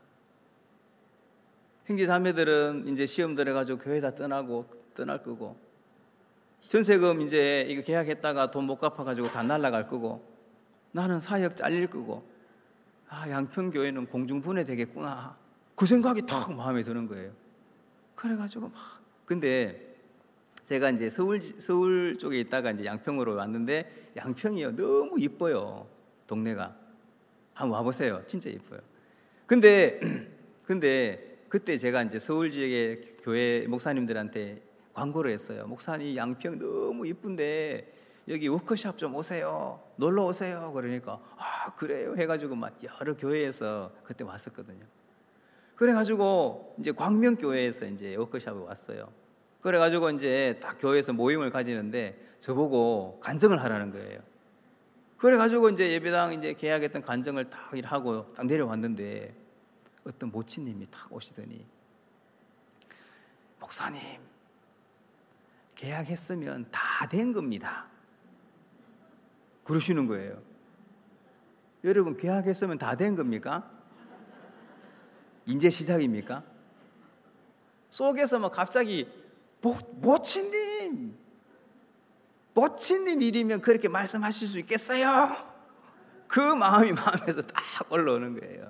형제 자매들은 이제 시험 들어가지고 교회 다 떠나고 떠날 거고 전세금 이제 이거 계약했다가 돈 못 갚아가지고 다 날라갈 거고 나는 사역 잘릴 거고 아 양평교회는 공중분해 되겠구나. 그 생각이 딱 마음에 드는 거예요. 그래가지고 막 근데 제가 이제 서울 서울 쪽에 있다가 이제 양평으로 왔는데 양평이요 너무 이뻐요. 동네가 한번 와보세요. 진짜 이뻐요. 근데 근데 그때 제가 이제 서울 지역의 교회 목사님들한테 광고를 했어요. 목사님 양평 너무 이쁜데 여기 워크숍 좀 오세요. 놀러 오세요. 그러니까 아 그래요 해가지고 막 여러 교회에서 그때 왔었거든요. 그래가지고 이제 광명교회에서 이제 워크숍에 왔어요. 그래가지고 이제 딱 교회에서 모임을 가지는데 저보고 간증을 하라는 거예요. 그래가지고 이제 예배당 이제 계약했던 간증을 딱 일하고 딱 내려왔는데 어떤 모치님이 딱 오시더니 목사님, 계약했으면 다 된 겁니다. 그러시는 거예요. 여러분, 계약했으면 다 된 겁니까? 이제 시작입니까? 속에서 막 갑자기 모, 모치님 모치님 일이면 그렇게 말씀하실 수 있겠어요? 그 마음이 마음에서 딱 올라오는 거예요.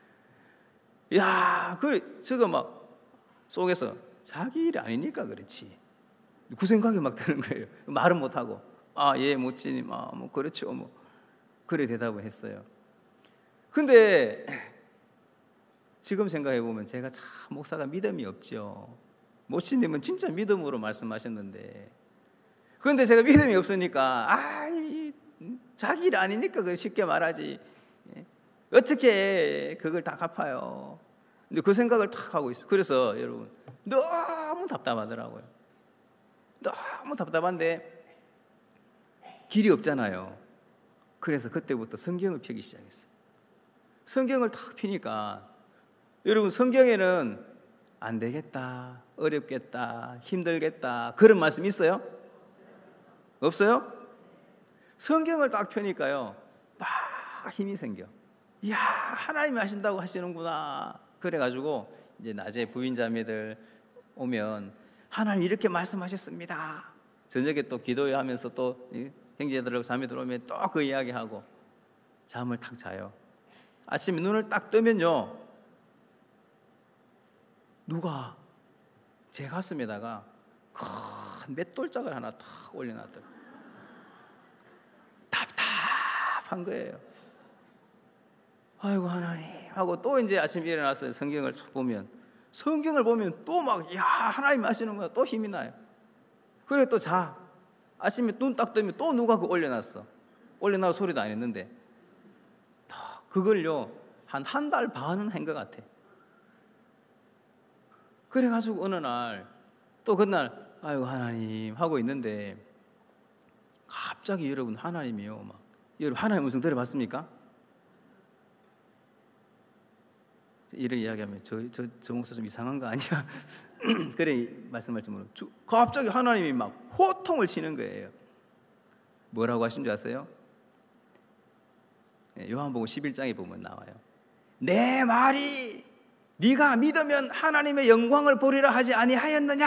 야, 그래, 저거 막 속에서 자기 일 아니니까 그렇지. 그 생각이 막 드는 거예요. 말은 못하고, 아, 예, 모치님, 아, 뭐, 그렇죠, 뭐. 그래 대답을 했어요. 근데 지금 생각해보면 제가 참 목사가 믿음이 없죠. 모치님은 진짜 믿음으로 말씀하셨는데, 그런데 제가 믿음이 없으니까, 아, 자기 일 아니니까 그걸 쉽게 말하지. 어떻게 그걸 다 갚아요? 근데 그 생각을 탁 하고 있어요. 그래서 여러분, 너무 답답하더라고요. 너무 답답한데 길이 없잖아요. 그래서 그때부터 성경을 펴기 시작했어요. 성경을 탁 피니까 여러분, 성경에는 안 되겠다, 어렵겠다, 힘들겠다 그런 말씀 있어요? 없어요? 성경을 딱 펴니까요, 막 힘이 생겨. 이야, 하나님이 하신다고 하시는구나. 그래가지고 이제 낮에 부인자매들 오면 하나님 이렇게 말씀하셨습니다. 저녁에 또 기도하면서 또 형제들하고 자매 들어오면 또 그 이야기하고 잠을 탁 자요. 아침에 눈을 딱 뜨면요, 누가 제 가슴에다가 큰 맷돌짝을 하나 탁 올려놨더라고요. 답답한 거예요. 아이고 하나님 하고 또 이제 아침에 일어나서 성경을 보면 성경을 보면 또 막 야, 하나님 하시는 거야. 또 힘이 나요. 그래 또 자. 아침에 눈 딱 뜨면 또 누가 그거 올려놨어. 올려놔서 소리도 안 했는데 그걸요 한 한 달 반은 한 것 같아. 그래가지고 어느 날 또 그날 아이고 하나님 하고 있는데 갑자기 여러분 하나님이요 막 여러분 하나님 음성 들어봤습니까? 이런 이야기하면 저, 저, 저 목사 좀 이상한 거 아니야? 그래 말씀할 줄 모르고 갑자기 하나님이 막 호통을 치는 거예요. 뭐라고 하신 줄 아세요? 요한복음 십일 장에 보면 나와요. 내 말이 네가 믿으면 하나님의 영광을 보리라 하지 아니하였느냐?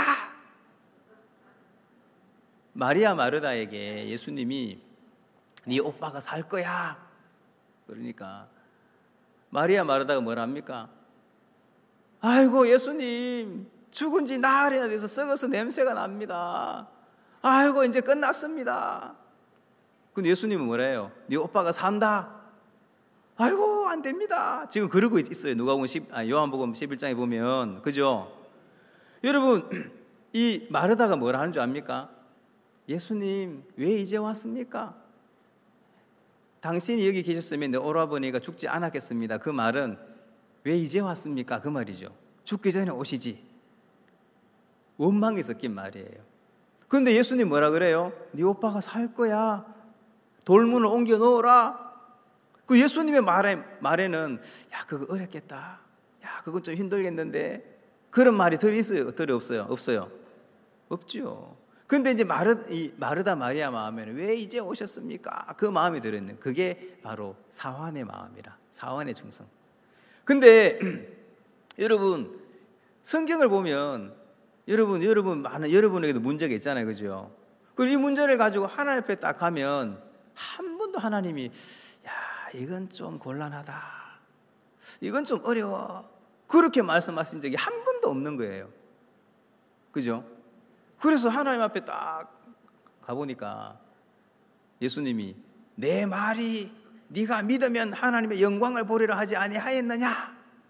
마리아 마르다에게 예수님이 네 오빠가 살 거야. 그러니까 마리아 마르다가 뭐라 합니까? 아이고 예수님 죽은 지 나흘이나 돼서 썩어서 냄새가 납니다. 아이고 이제 끝났습니다. 근데 예수님은 뭐래요? 네 오빠가 산다. 아이고 안 됩니다. 지금 그러고 있어요. 누가복음 십, 아, 요한복음 십일 장에 보면 그죠? 여러분 이 마르다가 뭐라 하는 줄 압니까? 예수님 왜 이제 왔습니까? 당신이 여기 계셨으면 내 오라버니가 죽지 않았겠습니다. 그 말은 왜 이제 왔습니까? 그 말이죠. 죽기 전에 오시지. 원망이 섞인 말이에요. 그런데 예수님 뭐라 그래요? 네 오빠가 살 거야. 돌문을 옮겨 놓으라. 그 예수님의 말에, 말에는 야 그거 어렵겠다. 야 그건 좀 힘들겠는데 그런 말이 들어있어요? 들어없어요? 없어요. 없죠. 근데 이제 마르, 이 마르다 마리아 마음에는 왜 이제 오셨습니까? 그 마음이 들어있는 그게 바로 사환의 마음이라. 사환의 충성. 근데 여러분 성경을 보면 여러분 여러분 많은 여러분에게도 문제가 있잖아요, 그죠? 그리고 이 문제를 가지고 하나님 앞에 딱 가면 한 번도 하나님이 야 이건 좀 곤란하다, 이건 좀 어려워 그렇게 말씀하신 적이 한 번도 없는 거예요, 그죠? 그래서 하나님 앞에 딱 가보니까 예수님이 내 말이 네가 믿으면 하나님의 영광을 보리라 하지 아니하였느냐?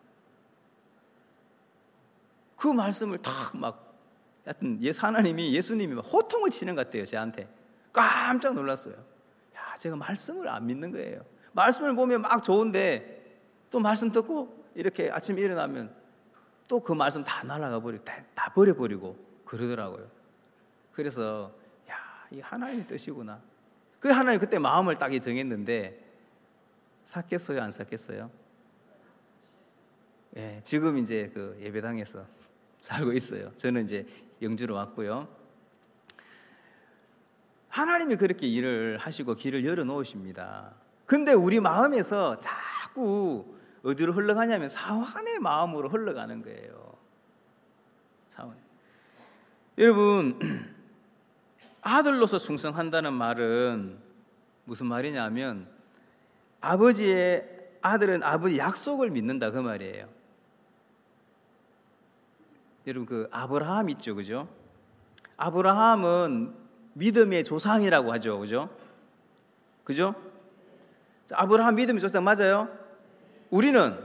그 말씀을 딱 막 하여튼 예수 하나님이 예수님이 막 호통을 치는 것 같아요. 저한테 깜짝 놀랐어요. 야, 제가 말씀을 안 믿는 거예요. 말씀을 보면 막 좋은데 또 말씀 듣고 이렇게 아침에 일어나면 또 그 말씀 다 날아가 버리고 다, 다 버려버리고 그러더라고요. 그래서 야, 이 하나님의 뜻이구나. 그 하나님 그때 마음을 딱 정했는데 샀겠어요, 안 샀겠어요? 예, 지금 이제 그 예배당에서 살고 있어요. 저는 이제 영주로 왔고요. 하나님이 그렇게 일을 하시고 길을 열어 놓으십니다. 근데 우리 마음에서 자꾸 어디로 흘러가냐면 사환의 마음으로 흘러가는 거예요. 사환. 여러분, 아들로서 충성한다는 말은 무슨 말이냐면 아버지의 아들은 아버지 약속을 믿는다 그 말이에요. 여러분 그 아브라함 있죠, 그죠? 아브라함은 믿음의 조상이라고 하죠, 그죠? 그죠? 아브라함 믿음의 조상 맞아요? 우리는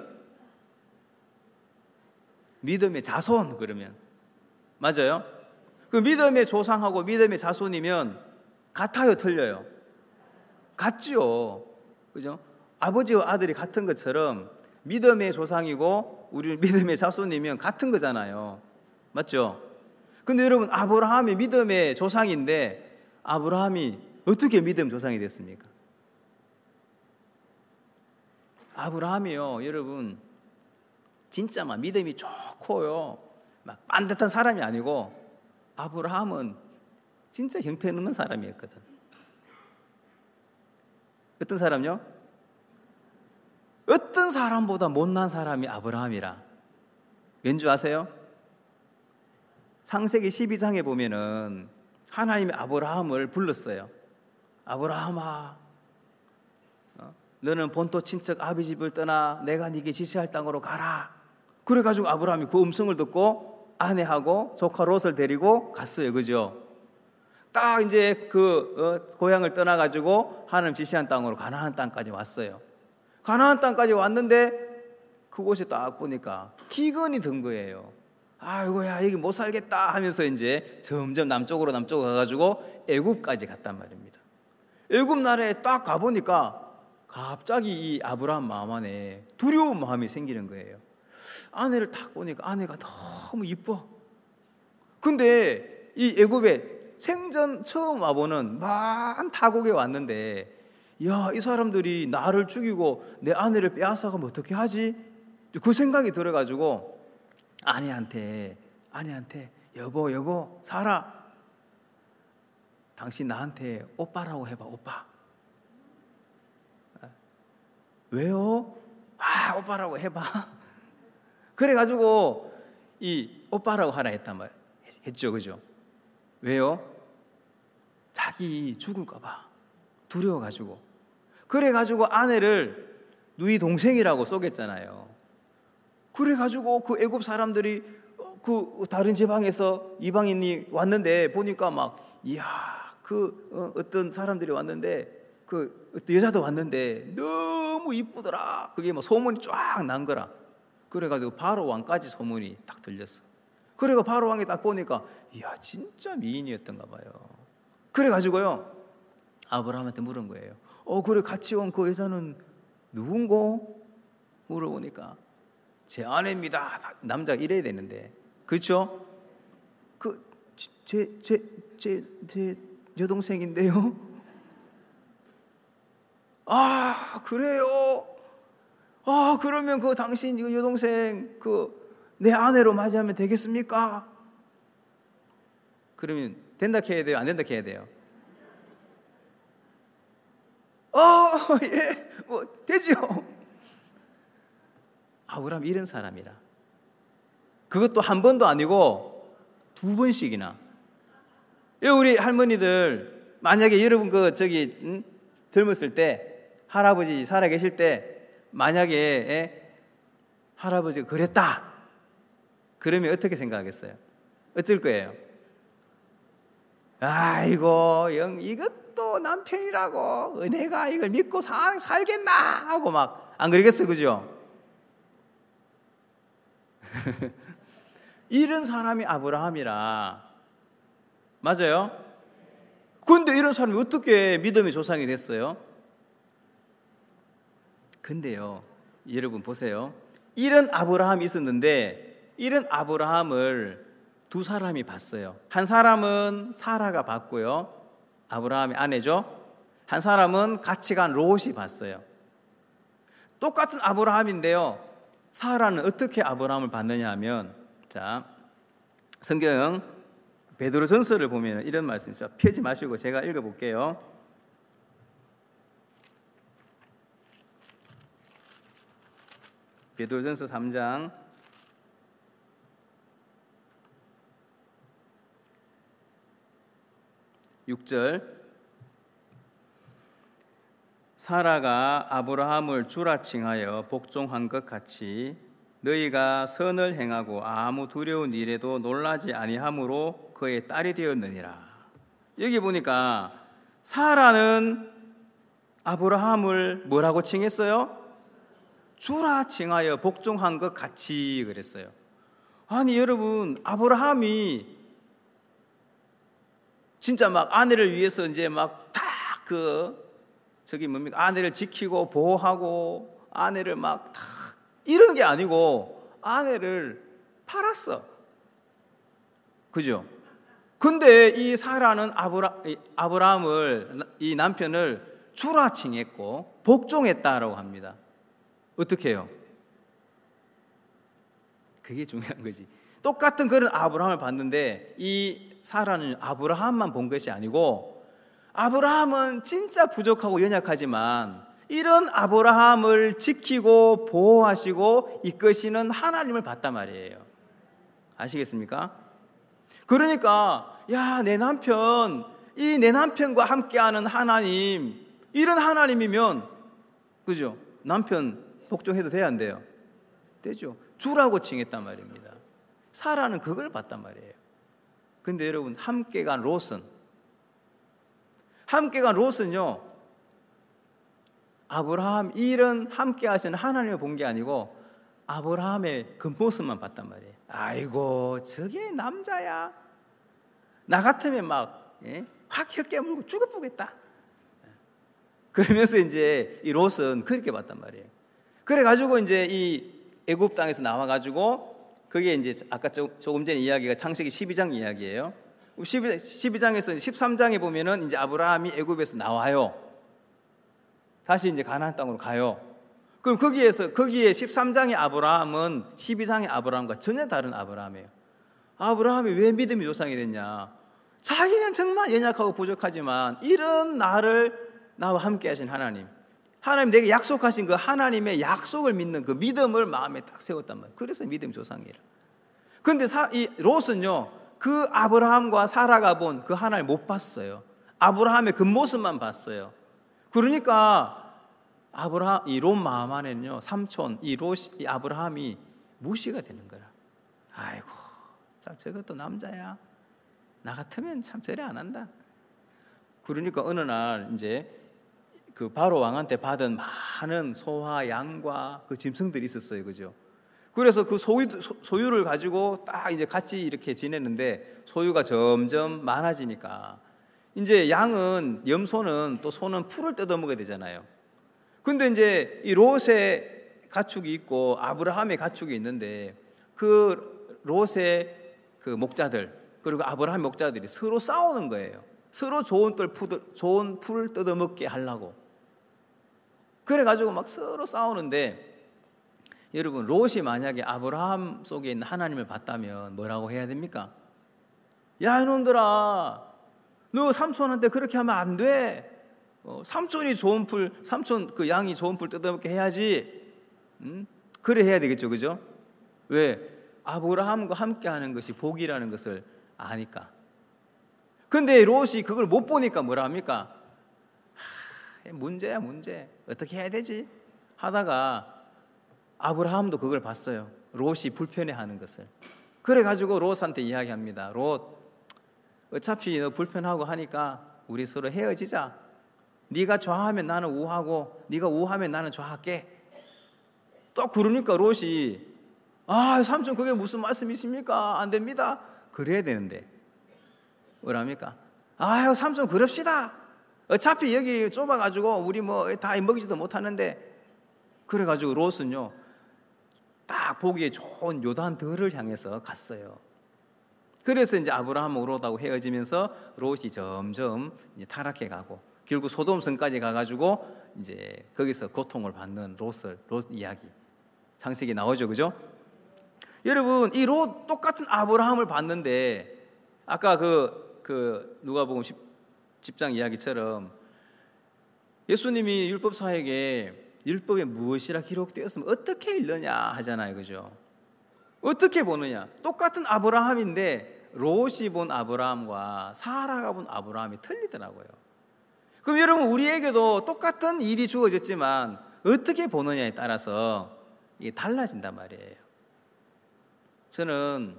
믿음의 자손 그러면 맞아요? 그 믿음의 조상하고 믿음의 자손이면 같아요, 틀려요? 같지요, 그죠? 아버지와 아들이 같은 것처럼 믿음의 조상이고 우리는 믿음의 자손이면 같은 거잖아요. 맞죠? 근데 여러분 아브라함이 믿음의 조상인데 아브라함이 어떻게 믿음 조상이 됐습니까? 아브라함이요, 여러분 진짜 막 믿음이 좋고요, 막 반듯한 사람이 아니고 아브라함은 진짜 형편없는 사람이었거든. 어떤 사람요? 어떤 사람보다 못난 사람이 아브라함이라. 왠지 아세요? 창세기 십이 장에 보면은 하나님이 아브라함을 불렀어요. 아브라함아, 어? 너는 본토 친척 아비 집을 떠나 내가 네게 지시할 땅으로 가라. 그래가지고 아브라함이 그 음성을 듣고 아내하고 조카 롯을 데리고 갔어요, 그죠? 딱 이제 그 어, 고향을 떠나가지고 하나님 지시한 땅으로 가나안 땅까지 왔어요. 가나안 땅까지 왔는데 그곳에 딱 보니까 기근이 든 거예요. 아이고야, 여기 못 살겠다 하면서 이제 점점 남쪽으로 남쪽으로 가가지고 애굽까지 갔단 말입니다. 애굽 나라에 딱 가보니까 갑자기 이 아브라함 마음 안에 두려운 마음이 생기는 거예요. 아내를 딱 보니까 아내가 너무 이뻐. 근데 이 애굽에 생전 처음 와보는 많은 타국에 왔는데, 야, 이 사람들이 나를 죽이고 내 아내를 빼앗아가면 어떻게 하지? 그 생각이 들어가지고 아내한테 아내한테 여보 여보 사라, 당신 나한테 오빠라고 해봐, 오빠. 왜요? 아, 오빠라고 해봐. 그래가지고 이 오빠라고 하라 했단 말 했죠, 그죠? 왜요? 자기 죽을까봐 두려워가지고. 그래가지고 아내를 누이 동생이라고 쏘겠잖아요. 그래가지고 그 애굽 사람들이 그 다른 지방에서 이방인이 왔는데 보니까 막 이야, 그 어, 어떤 사람들이 왔는데 그 어떤 여자도 왔는데 너무 이쁘더라. 그게 뭐 소문이 쫙 난 거라. 그래가지고 바로 왕까지 소문이 딱 들렸어. 그리고 바로 왕이 딱 보니까 이야, 진짜 미인이었던가 봐요. 그래가지고요 아브라함한테 물은 거예요. 어 그래, 같이 온 그 여자는 누군고? 물어보니까 제 아내입니다. 남자가 이래야 되는데, 그렇죠? 그 제 제 제 제 여동생인데요. 아 그래요? 아 그러면 그 당신 그 여동생 그 내 아내로 맞이하면 되겠습니까? 그러면 된다 해야 돼요, 안 된다 해야 돼요? 아 예, 뭐 되죠. 아브라함 이런 사람이라. 그것도 한 번도 아니고 두 번씩이나. 우리 할머니들 만약에 여러분 그 저기 응? 젊었을 때 할아버지 살아 계실 때 만약에 에? 할아버지가 그랬다 그러면 어떻게 생각하겠어요? 어쩔 거예요? 아이고 영 이것도 남편이라고 내가 이걸 믿고 사, 살겠나 하고 막 안 그러겠어요, 그죠? 이런 사람이 아브라함이라. 맞아요? 그런데 이런 사람이 어떻게 믿음의 조상이 됐어요? 근데요 여러분 보세요, 이런 아브라함이 있었는데 이런 아브라함을 두 사람이 봤어요. 한 사람은 사라가 봤고요. 아브라함의 아내죠. 한 사람은 같이 간 롯이 봤어요. 똑같은 아브라함인데요. 사라는 어떻게 아브라함을 봤느냐 하면, 자, 성경 베드로전서를 보면 이런 말씀이 있어요. 펴지 마시고 제가 읽어볼게요. 베드로전서 삼 장 육 절. 사라가 아브라함을 주라 칭하여 복종한 것 같이 너희가 선을 행하고 아무 두려운 일에도 놀라지 아니함으로 그의 딸이 되었느니라. 여기 보니까 사라는 아브라함을 뭐라고 칭했어요? 주라 칭하여 복종한 것 같이 그랬어요. 아니 여러분, 아브라함이 진짜 막 아내를 위해서 이제 막 다 그 저기 뭡니까 아내를 지키고 보호하고 아내를 막 다 이런 게 아니고 아내를 팔았어. 그죠? 근데 이 사라는 아브라, 아브라함을 이 남편을 주라 칭했고 복종했다라고 합니다. 어떻게 해요? 그게 중요한 거지. 똑같은 그런 아브라함을 봤는데 이 사라는 아브라함만 본 것이 아니고 아브라함은 진짜 부족하고 연약하지만 이런 아브라함을 지키고 보호하시고 이끄시는 하나님을 봤단 말이에요. 아시겠습니까? 그러니까 야, 내 남편, 이 내 남편과 함께하는 하나님, 이런 하나님이면 그죠? 남편 복종해도 돼야 안 돼요? 되죠. 주라고 칭했단 말입니다. 사라는 그걸 봤단 말이에요. 근데 여러분, 함께 간 롯은 함께 간 롯은요, 아브라함 이런 함께 하시는 하나님을 본 게 아니고 아브라함의 겉모습만 봤단 말이에요. 아이고, 저게 남자야. 나 같으면 막 예? 확 혀 깨물고 죽어보겠다. 그러면서 이제 이 롯은 그렇게 봤단 말이에요. 그래가지고 이제 이 애굽 땅에서 나와가지고 그게 이제 아까 조금 전에 이야기가 창세기 십이 장 이야기예요. 십이 장에서 십삼 장에 보면은 이제 아브라함이 애굽에서 나와요. 다시 이제 가나안 땅으로 가요. 그럼 거기에서 거기에 십삼 장의 아브라함은 십이 장의 아브라함과 전혀 다른 아브라함이에요. 아브라함이 왜 믿음의 조상이 됐냐? 자기는 정말 연약하고 부족하지만 이런 나를 나와 함께 하신 하나님, 하나님 내게 약속하신 그 하나님의 약속을 믿는 그 믿음을 마음에 딱 세웠단 말이에요. 그래서 믿음 조상이라. 그런데 이 롯은요, 그 아브라함과 사라가 본 그 하나님을 못 봤어요. 아브라함의 그 모습만 봤어요. 그러니까 아브라함, 이 롯 마음 안에는요, 삼촌, 이 롯, 이 아브라함이 무시가 되는 거라. 아이고, 참 저것도 남자야. 나 같으면 참 저래 안 한다. 그러니까 어느 날 이제 그 바로 왕한테 받은 많은 소와 양과 그 짐승들이 있었어요, 그죠? 그래서 그 소유, 소유를 가지고 딱 이제 같이 이렇게 지냈는데 소유가 점점 많아지니까 이제 양은, 염소는 또 소는 풀을 뜯어먹어야 되잖아요. 근데 이제 이 롯의 가축이 있고 아브라함의 가축이 있는데 그 롯의 그 목자들 그리고 아브라함의 목자들이 서로 싸우는 거예요. 서로 좋은 뜰 풀, 좋은 풀을 뜯어먹게 하려고. 그래가지고 막 서로 싸우는데 여러분, 롯이 만약에 아브라함 속에 있는 하나님을 봤다면 뭐라고 해야 됩니까? 야, 이놈들아, 너 삼촌한테 그렇게 하면 안 돼. 어, 삼촌이 좋은 풀, 삼촌 그 양이 좋은 풀 뜯어먹게 해야지. 음? 그래 해야 되겠죠, 그죠? 왜? 아브라함과 함께하는 것이 복이라는 것을 아니까. 근데 롯이 그걸 못 보니까 뭐라 합니까? 하, 문제야 문제. 어떻게 해야 되지? 하다가 아브라함도 그걸 봤어요. 롯이 불편해하는 것을. 그래가지고 롯한테 이야기합니다. 롯, 어차피 너 불편하고 하니까 우리 서로 헤어지자. 네가 좋아하면 나는 우하고 네가 우하면 나는 좋아할게. 또 그러니까 롯이 아, 삼촌 그게 무슨 말씀이십니까? 안 됩니다. 그래야 되는데 뭐랍니까? 아유, 삼촌 그럽시다. 어차피 여기 좁아가지고 우리 뭐 다 먹이지도 못하는데. 그래가지고 롯은요 딱 보기에 좋은 요단들을 향해서 갔어요. 그래서 이제 아브라함 롯하고 헤어지면서 롯이 점점 이제 타락해 가고 결국 소돔성까지 가가지고 이제 거기서 고통을 받는 롯을 롯 이야기 창세기 나오죠, 그죠? 여러분 이 롯 똑같은 아브라함을 봤는데 아까 그, 그 누가복음 십 장 이야기처럼 예수님이 율법사에게 율법에 무엇이라 기록되었으면 어떻게 읽느냐 하잖아요, 그죠? 어떻게 보느냐? 똑같은 아브라함인데 롯이 본 아브라함과 사라가 본 아브라함이 틀리더라고요. 그럼 여러분 우리에게도 똑같은 일이 주어졌지만 어떻게 보느냐에 따라서 이게 달라진단 말이에요. 저는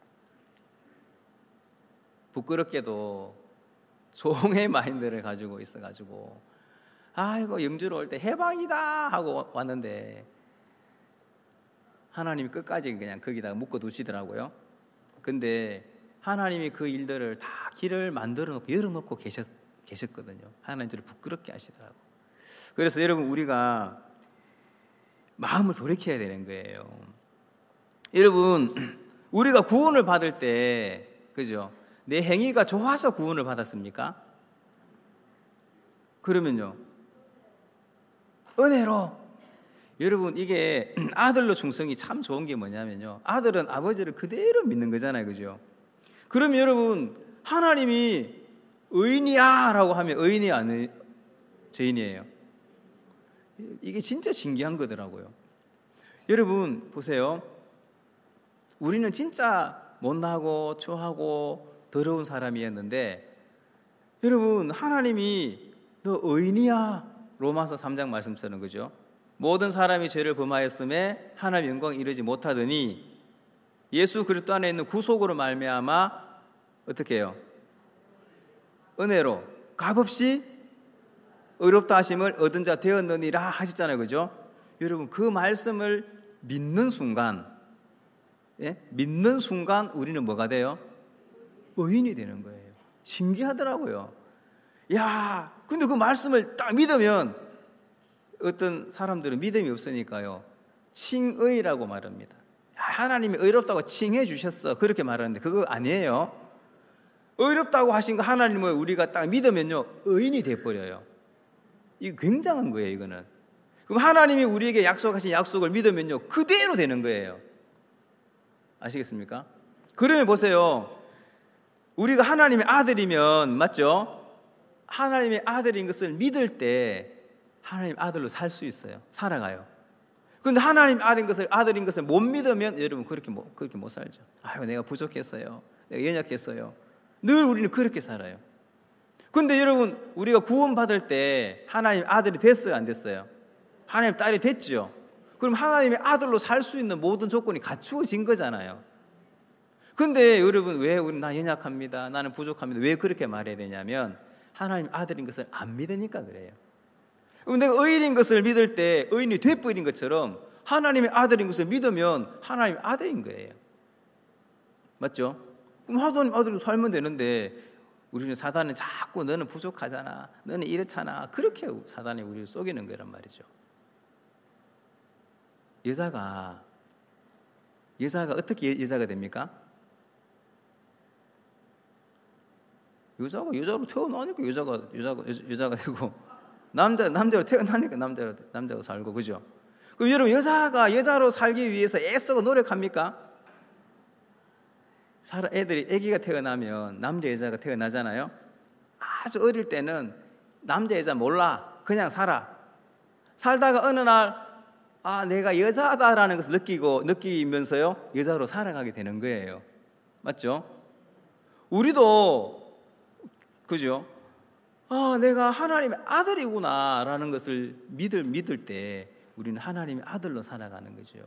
부끄럽게도 종의 마인드를 가지고 있어가지고 아이고 영주로 올 때 해방이다 하고 왔는데 하나님이 끝까지 그냥 거기다가 묶어두시더라고요. 근데 하나님이 그 일들을 다 길을 만들어 놓고 열어놓고 계셨, 계셨거든요. 하나님 저를 부끄럽게 하시더라고요. 그래서 여러분 우리가 마음을 돌이켜야 되는 거예요. 여러분 우리가 구원을 받을 때 그죠? 내 행위가 좋아서 구원을 받았습니까? 그러면요 은혜로. 여러분 이게 아들로 충성이 참 좋은 게 뭐냐면요 아들은 아버지를 그대로 믿는 거잖아요, 그죠? 그러면 여러분 하나님이 의인이야 라고 하면 의인이 아니 죄인이에요. 이게 진짜 신기한 거더라고요. 여러분 보세요. 우리는 진짜 못나고 추하고 더러운 사람이었는데 여러분 하나님이 너 의인이야 로마서 삼 장 말씀처럼 그죠? 모든 사람이 죄를 범하였음에 하나님의 영광 이르지 못하더니 예수 그리스도 안에 있는 구속으로 말미암아 어떻게 해요? 은혜로 값없이 의롭다 하심을 얻은 자 되었느니라 하셨잖아요, 그죠? 여러분 그 말씀을 믿는 순간 예? 믿는 순간 우리는 뭐가 돼요? 의인이 되는 거예요. 신기하더라고요. 야, 근데 그 말씀을 딱 믿으면 어떤 사람들은 믿음이 없으니까요 칭의라고 말합니다. 하나님이 의롭다고 칭해 주셨어 그렇게 말하는데 그거 아니에요. 의롭다고 하신 거 하나님을 우리가 딱 믿으면요 의인이 돼버려요. 이게 굉장한 거예요. 이거는 그럼 하나님이 우리에게 약속하신 약속을 믿으면요 그대로 되는 거예요. 아시겠습니까? 그러면 보세요. 우리가 하나님의 아들이면 맞죠? 하나님의 아들인 것을 믿을 때 하나님 아들로 살 수 있어요. 살아가요. 그런데 하나님 아들인 것을 아들인 것을 못 믿으면 여러분 그렇게 못 그렇게 못 살죠. 아유 내가 부족했어요. 내가 연약했어요. 늘 우리는 그렇게 살아요. 그런데 여러분 우리가 구원 받을 때 하나님 아들이 됐어요, 안 됐어요? 하나님 딸이 됐죠. 그럼 하나님의 아들로 살 수 있는 모든 조건이 갖추어진 거잖아요. 그런데 여러분 왜 우리 나 연약합니다. 나는 부족합니다. 왜 그렇게 말해야 되냐면 하나님 아들인 것을 안 믿으니까 그래요. 내가 의인인 것을 믿을 때 의인이 돼버린 것처럼 하나님의 아들인 것을 믿으면 하나님의 아들인 거예요. 맞죠? 그럼 하나님 아들로 살면 되는데 우리는 사단은 자꾸 너는 부족하잖아, 너는 이렇잖아, 그렇게 사단이 우리를 속이는 거란 말이죠. 여자가 여자가 어떻게 여자가 됩니까? 여자가 여자로 태어나니까 여자가 여자가 여자가 되고 남자 남자로 태어나니까 남자로 남자로 살고 그죠? 그럼 여러분 여자가 여자로 살기 위해서 애쓰고 노력합니까? 살아 애들이 아기가 태어나면 남자 여자가 태어나잖아요. 아주 어릴 때는 남자 여자 몰라 그냥 살아. 살다가 어느 날 아 내가 여자다라는 것을 느끼고 느끼면서요 여자로 살아가게 되는 거예요. 맞죠? 우리도 그죠? 아 내가 하나님의 아들이구나라는 것을 믿을 믿을 때 우리는 하나님의 아들로 살아가는 거죠.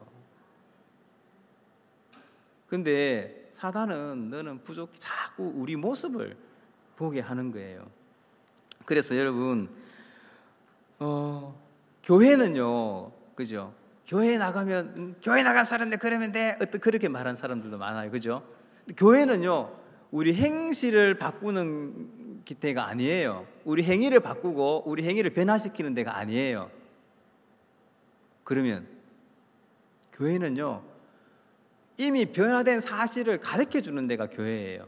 근데 사단은 너는 부족해 자꾸 우리 모습을 보게 하는 거예요. 그래서 여러분 어, 교회는요 그죠? 교회 나가면 음, 교회 나간 사람인데 그러면 돼 어떤 그렇게 말하는 사람들도 많아요. 그죠? 교회는요 우리 행실을 바꾸는 데가 아니에요. 우리 행위를 바꾸고 우리 행위를 변화시키는 데가 아니에요. 그러면 교회는요 이미 변화된 사실을 가르쳐 주는 데가 교회예요.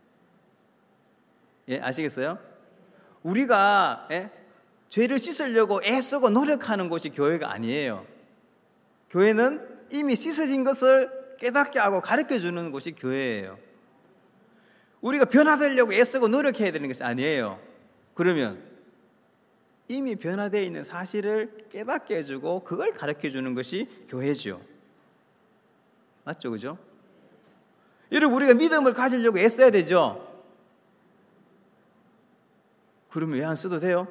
예, 아시겠어요? 우리가 예? 죄를 씻으려고 애쓰고 노력하는 곳이 교회가 아니에요. 교회는 이미 씻어진 것을 깨닫게 하고 가르쳐 주는 곳이 교회예요. 우리가 변화되려고 애쓰고 노력해야 되는 것이 아니에요. 그러면 이미 변화되어 있는 사실을 깨닫게 해주고 그걸 가르쳐 주는 것이 교회죠. 맞죠? 그죠? 여러분, 우리가 믿음을 가지려고 애써야 되죠? 그러면 왜 안 써도 돼요?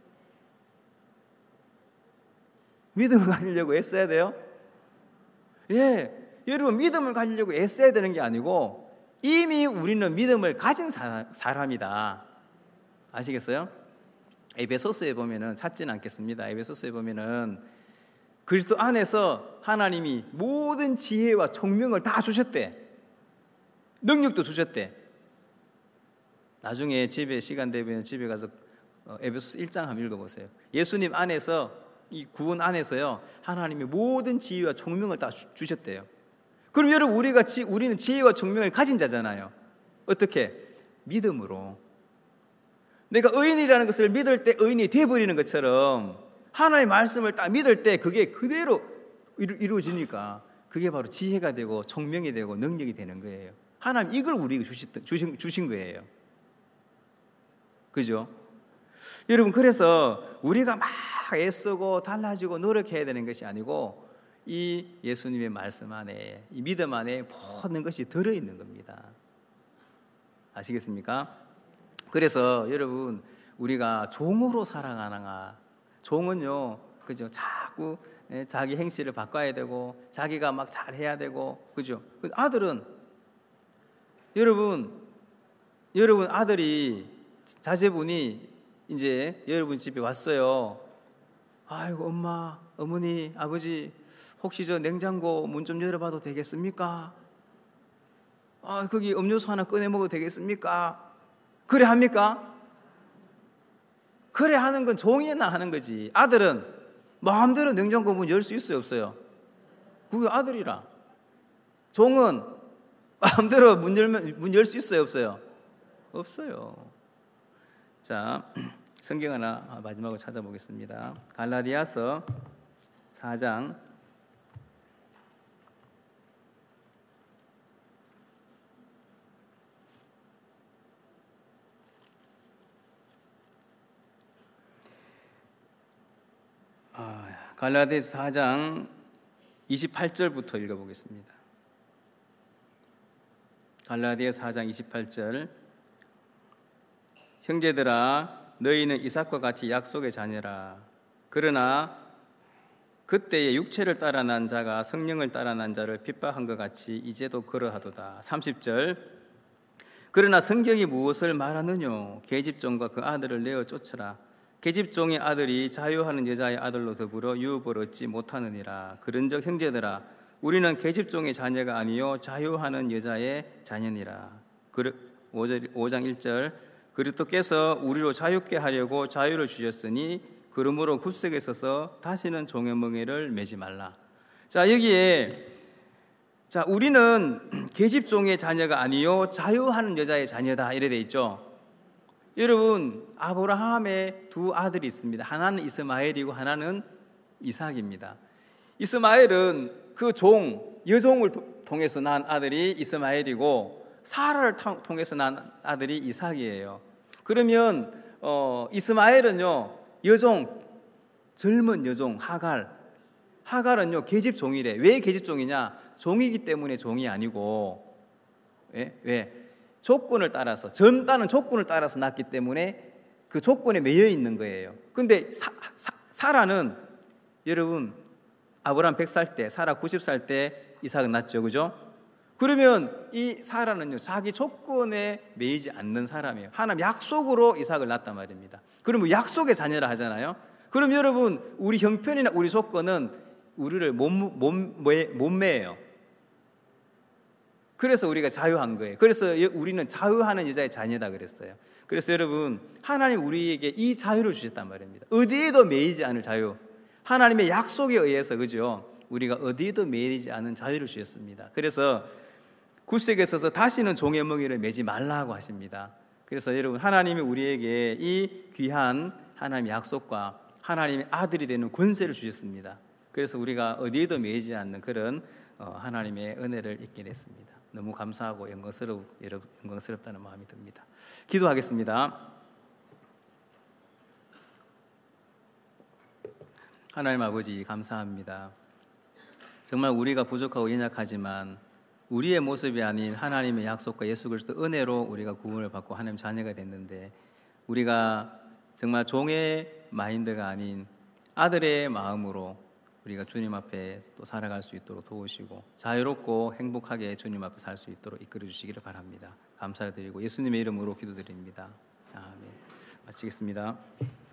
믿음을 가지려고 애써야 돼요? 예, 여러분, 믿음을 가지려고 애써야 되는 게 아니고 이미 우리는 믿음을 가진 사, 사람이다. 아시겠어요? 에베소서에 보면은 찾지는 않겠습니다. 에베소서에 보면은 그리스도 안에서 하나님이 모든 지혜와 총명을 다 주셨대. 능력도 주셨대. 나중에 집에 시간 되면 집에 가서 에베소서 일 장 한번 읽어보세요. 예수님 안에서, 이 구원 안에서요, 하나님이 모든 지혜와 총명을 다 주, 주셨대요. 그럼 여러분, 우리가 지, 우리는 지혜와 총명을 가진 자잖아요. 어떻게? 믿음으로. 내가 의인이라는 것을 믿을 때 의인이 되어버리는 것처럼 하나님의 말씀을 딱 믿을 때 그게 그대로 이루어지니까 그게 바로 지혜가 되고 총명이 되고 능력이 되는 거예요. 하나님 이걸 우리에게 주신, 주신 거예요. 그죠? 여러분, 그래서 우리가 막 애쓰고 달라지고 노력해야 되는 것이 아니고 이 예수님의 말씀 안에, 이 믿음 안에 모든 것이 들어있는 겁니다. 아시겠습니까? 그래서 여러분, 우리가 종으로 살아가는가? 종은요, 그죠? 자꾸 자기 행실을 바꿔야 되고 자기가 막 잘해야 되고, 그죠? 아들은 여러분, 여러분 아들이, 자제분이 이제 여러분 집에 왔어요. 아이고, 엄마, 어머니, 아버지, 혹시 저 냉장고 문 좀 열어봐도 되겠습니까? 아, 거기 음료수 하나 꺼내 먹어도 되겠습니까? 그래 합니까? 그래 하는 건 종이나 하는 거지. 아들은 마음대로 냉장고 문 열 수 있어요, 없어요? 그게 아들이라. 종은 마음대로 문 열면 문 열 수 있어요, 없어요? 없어요. 자, 성경 하나 마지막으로 찾아보겠습니다. 갈라디아서 사 장 아, 갈라디아서 사 장 이십팔 절부터 읽어보겠습니다. 갈라디아서 사 장 이십팔 절. 형제들아, 너희는 이삭과 같이 약속의 자녀라. 그러나 그때의 육체를 따라 난 자가 성령을 따라 난 자를 핍박한 것 같이 이제도 그러하도다. 삼십 절. 그러나 성경이 무엇을 말하느뇨? 계집종과 그 아들을 내어 쫓으라. 계집종의 아들이 자유하는 여자의 아들로 더불어 유업을 얻지 못하느니라. 그런즉 형제들아, 우리는 계집종의 자녀가 아니요 자유하는 여자의 자녀니라. 오 장 일 절. 그리스도께서 우리로 자유케 하려고 자유를 주셨으니 그러므로 굽석에 서서 다시는 종의 멍에를 매지 말라. 자, 여기에 자, 우리는 계집종의 자녀가 아니요 자유하는 여자의 자녀다 이래 돼 있죠. 여러분, 아브라함의 두 아들이 있습니다. 하나는 이스마엘이고 하나는 이삭입니다. 이스마엘은 그 종, 여종을 통해서 낳은 아들이 이스마엘이고 사라를 통해서 낳은 아들이 이삭이에요. 그러면 어, 이스마엘은요, 여종, 젊은 여종 하갈, 하갈은요 계집종이래. 왜 계집종이냐? 종이기 때문에 종이 아니고, 왜? 왜? 조건을 따라서, 젊다는 조건을 따라서 낳기 때문에 그 조건에 매여 있는 거예요. 근데 사, 사, 사라는 여러분, 아브라함 백 살 때, 사라 구십 살 때 이삭은 낳죠, 그죠? 그러면 이 사라는요, 자기 조건에 매이지 않는 사람이에요. 하나님 약속으로 이삭을 낳았단 말입니다. 그러면 약속의 자녀라 하잖아요. 그럼 여러분, 우리 형편이나 우리 조건은 우리를 못, 못, 못 매요. 그래서 우리가 자유한 거예요. 그래서 우리는 자유하는 여자의 자녀다 그랬어요. 그래서 여러분, 하나님 우리에게 이 자유를 주셨단 말입니다. 어디에도 매이지 않을 자유. 하나님의 약속에 의해서, 그죠? 우리가 어디에도 매이지 않은 자유를 주셨습니다. 그래서 구색에 서서 다시는 종의 멍에를 매지 말라고 하십니다. 그래서 여러분, 하나님이 우리에게 이 귀한 하나님의 약속과 하나님의 아들이 되는 권세를 주셨습니다. 그래서 우리가 어디에도 매이지 않는 그런 하나님의 은혜를 입게 됐습니다. 너무 감사하고 영광스럽, 영광스럽다는 마음이 듭니다. 기도하겠습니다. 하나님 아버지, 감사합니다. 정말 우리가 부족하고 연약하지만 우리의 모습이 아닌 하나님의 약속과 예수 그리스도 은혜로 우리가 구원을 받고 하나님 자녀가 됐는데, 우리가 정말 종의 마인드가 아닌 아들의 마음으로 우리가 주님 앞에 또 살아갈 수 있도록 도우시고 자유롭고 행복하게 주님 앞에 살 수 있도록 이끌어 주시기를 바랍니다. 감사를 드리고 예수님의 이름으로 기도드립니다. 아멘. 마치겠습니다.